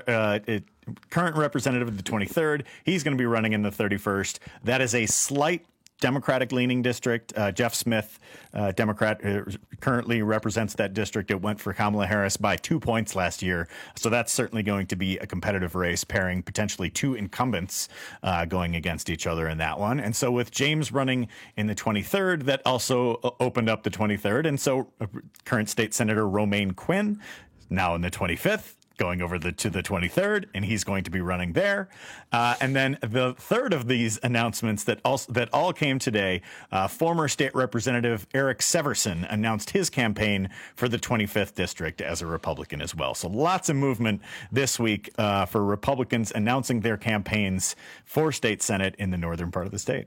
current representative of the 23rd. He's going to be running in the 31st. That is a slight Democratic-leaning district. Jeff Smith, Democrat, currently represents that district. It went for Kamala Harris by 2 points last year. So that's certainly going to be a competitive race, pairing potentially two incumbents going against each other in that one. And so with James running in the 23rd, that also opened up the 23rd. And so current State Senator Romaine Quinn, now in the 25th, going over to the 23rd, and he's going to be running there. And then the third of these announcements that all came today, former state representative Eric Severson announced his campaign for the 25th district as a Republican as well. So lots of movement this week for Republicans announcing their campaigns for state Senate in the northern part of the state.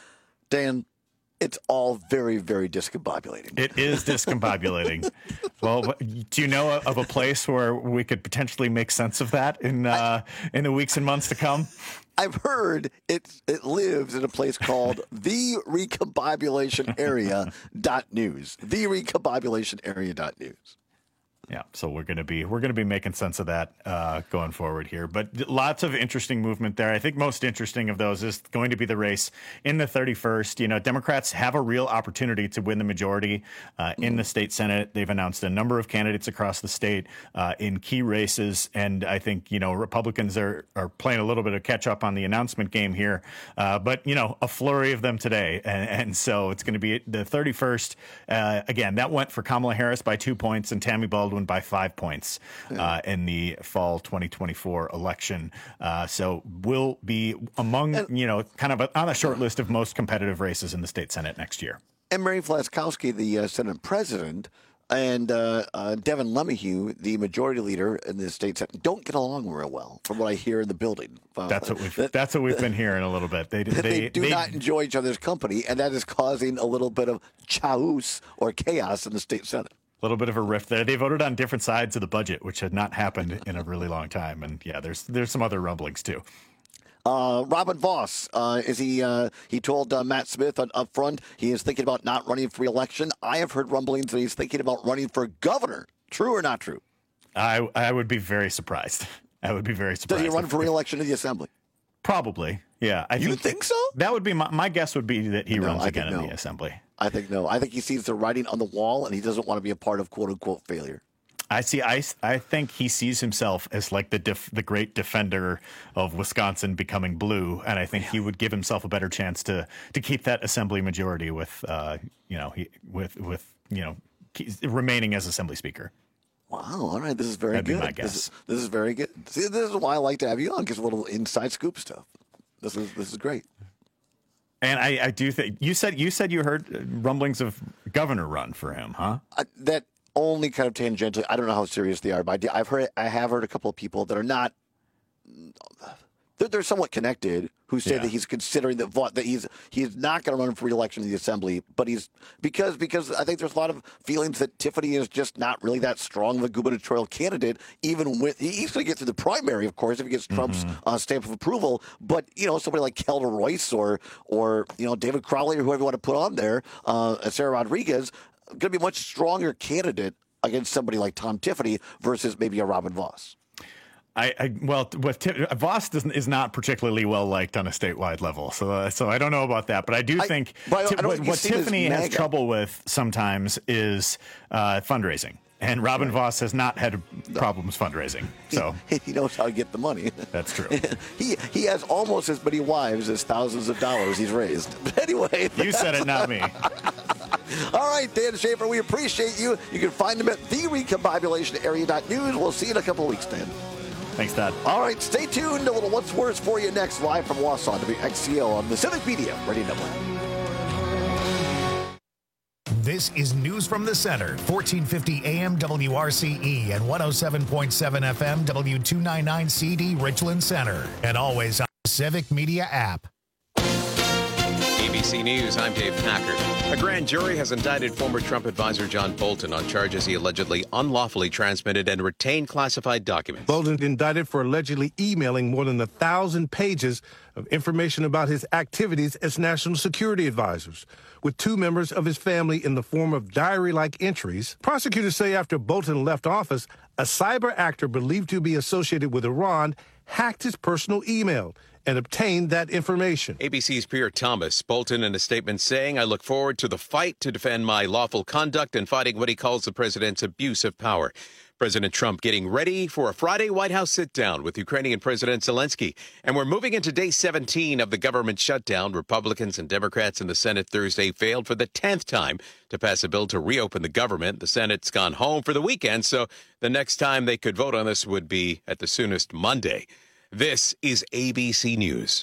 Dan, it's all very, very discombobulating. It is discombobulating. Well, do you know of a place where we could potentially make sense of that in the weeks and months to come? I've heard it lives in a place called the Recombobulation Area.news. The Recombobulation Area.news. Yeah, so we're going to be making sense of that going forward here. But lots of interesting movement there. I think most interesting of those is going to be the race in the 31st. You know, Democrats have a real opportunity to win the majority in the state Senate. They've announced a number of candidates across the state in key races, and I think, you know, Republicans are playing a little bit of catch up on the announcement game here. But, you know, a flurry of them today, and so it's going to be the 31st. Again, that went for Kamala Harris by 2 points and Tammy Baldwin by 5 points in the fall 2024 election. So we'll be among, you know, kind of on a short list of most competitive races in the state Senate next year. And Mary Felskowski, the Senate president, and Devin LeMahieu, the majority leader in the state Senate, don't get along real well, from what I hear in the building. That's what we've been hearing a little bit. They do not enjoy each other's company, and that is causing a little bit of chaos or chaos in the state Senate. A little bit of a rift there. They voted on different sides of the budget, which had not happened in a really long time. And yeah, there's some other rumblings too. Robin Voss, he told Matt Smith up front he is thinking about not running for re-election. I have heard rumblings that he's thinking about running for governor. True or not true? I would be very surprised. I would be very surprised. Does he run for re-election in the Assembly? Probably, yeah. You think so? That would be my guess would be that he runs again in the Assembly. I think no. I think he sees the writing on the wall, and he doesn't want to be a part of quote-unquote failure. I think he sees himself as like the great defender of Wisconsin becoming blue, and I think he would give himself a better chance to keep that Assembly majority with remaining as Assembly Speaker. Wow! All right, this is very That'd good. Be my guess. This is very good. See, this is why I like to have you on, because a little inside scoop stuff. This is great. And I do think you said you heard rumblings of governor run for him, huh? That only kind of tangentially. I don't know how serious they are, but I have heard a couple of people that are not. They're somewhat connected who say that he's considering that he's not going to run for re-election in the Assembly, but he's because I think there's a lot of feelings that Tiffany is just not really that strong of a gubernatorial candidate. Even with he's going to get through the primary, of course, if he gets Trump's stamp of approval. But somebody like Kelda Royce or David Crowley or whoever you want to put on there, Sarah Rodriguez, going to be a much stronger candidate against somebody like Tom Tiffany versus maybe a Robin Voss. Voss is not particularly well liked on a statewide level, so I don't know about that. But I do think what Tiffany has trouble with sometimes is fundraising, and Robin Voss has not had problems fundraising. So he knows how to get the money. That's true. he has almost as many wives as thousands of dollars he's raised. But anyway, you said it, not me. All right, Dan Schaefer, we appreciate you. You can find him at therecombobulationarea.news. We'll see you in a couple of weeks, Dan. Thanks, Dad. All right, stay tuned. A little What's Worse for you next, live from Wausau, WXCO on the Civic Media Radio Network. This is News from the Center, 1450 AM WRCE and 107.7 FM W299CD Richland Center, and always on the Civic Media app. ABC News, I'm Dave Packard. A grand jury has indicted former Trump advisor John Bolton on charges he allegedly unlawfully transmitted and retained classified documents. Bolton indicted for allegedly emailing more than 1,000 pages of information about his activities as national security advisors with two members of his family in the form of diary-like entries. Prosecutors say after Bolton left office, a cyber actor believed to be associated with Iran hacked his personal email and obtained that information. ABC's Pierre Thomas, Bolton in a statement saying, I look forward to the fight to defend my lawful conduct and fighting what he calls the president's abuse of power. President Trump getting ready for a Friday White House sit-down with Ukrainian President Zelensky. And we're moving into day 17 of the government shutdown. Republicans and Democrats in the Senate Thursday failed for the 10th time to pass a bill to reopen the government. The Senate's gone home for the weekend, so the next time they could vote on this would be at the soonest Monday. This is ABC News.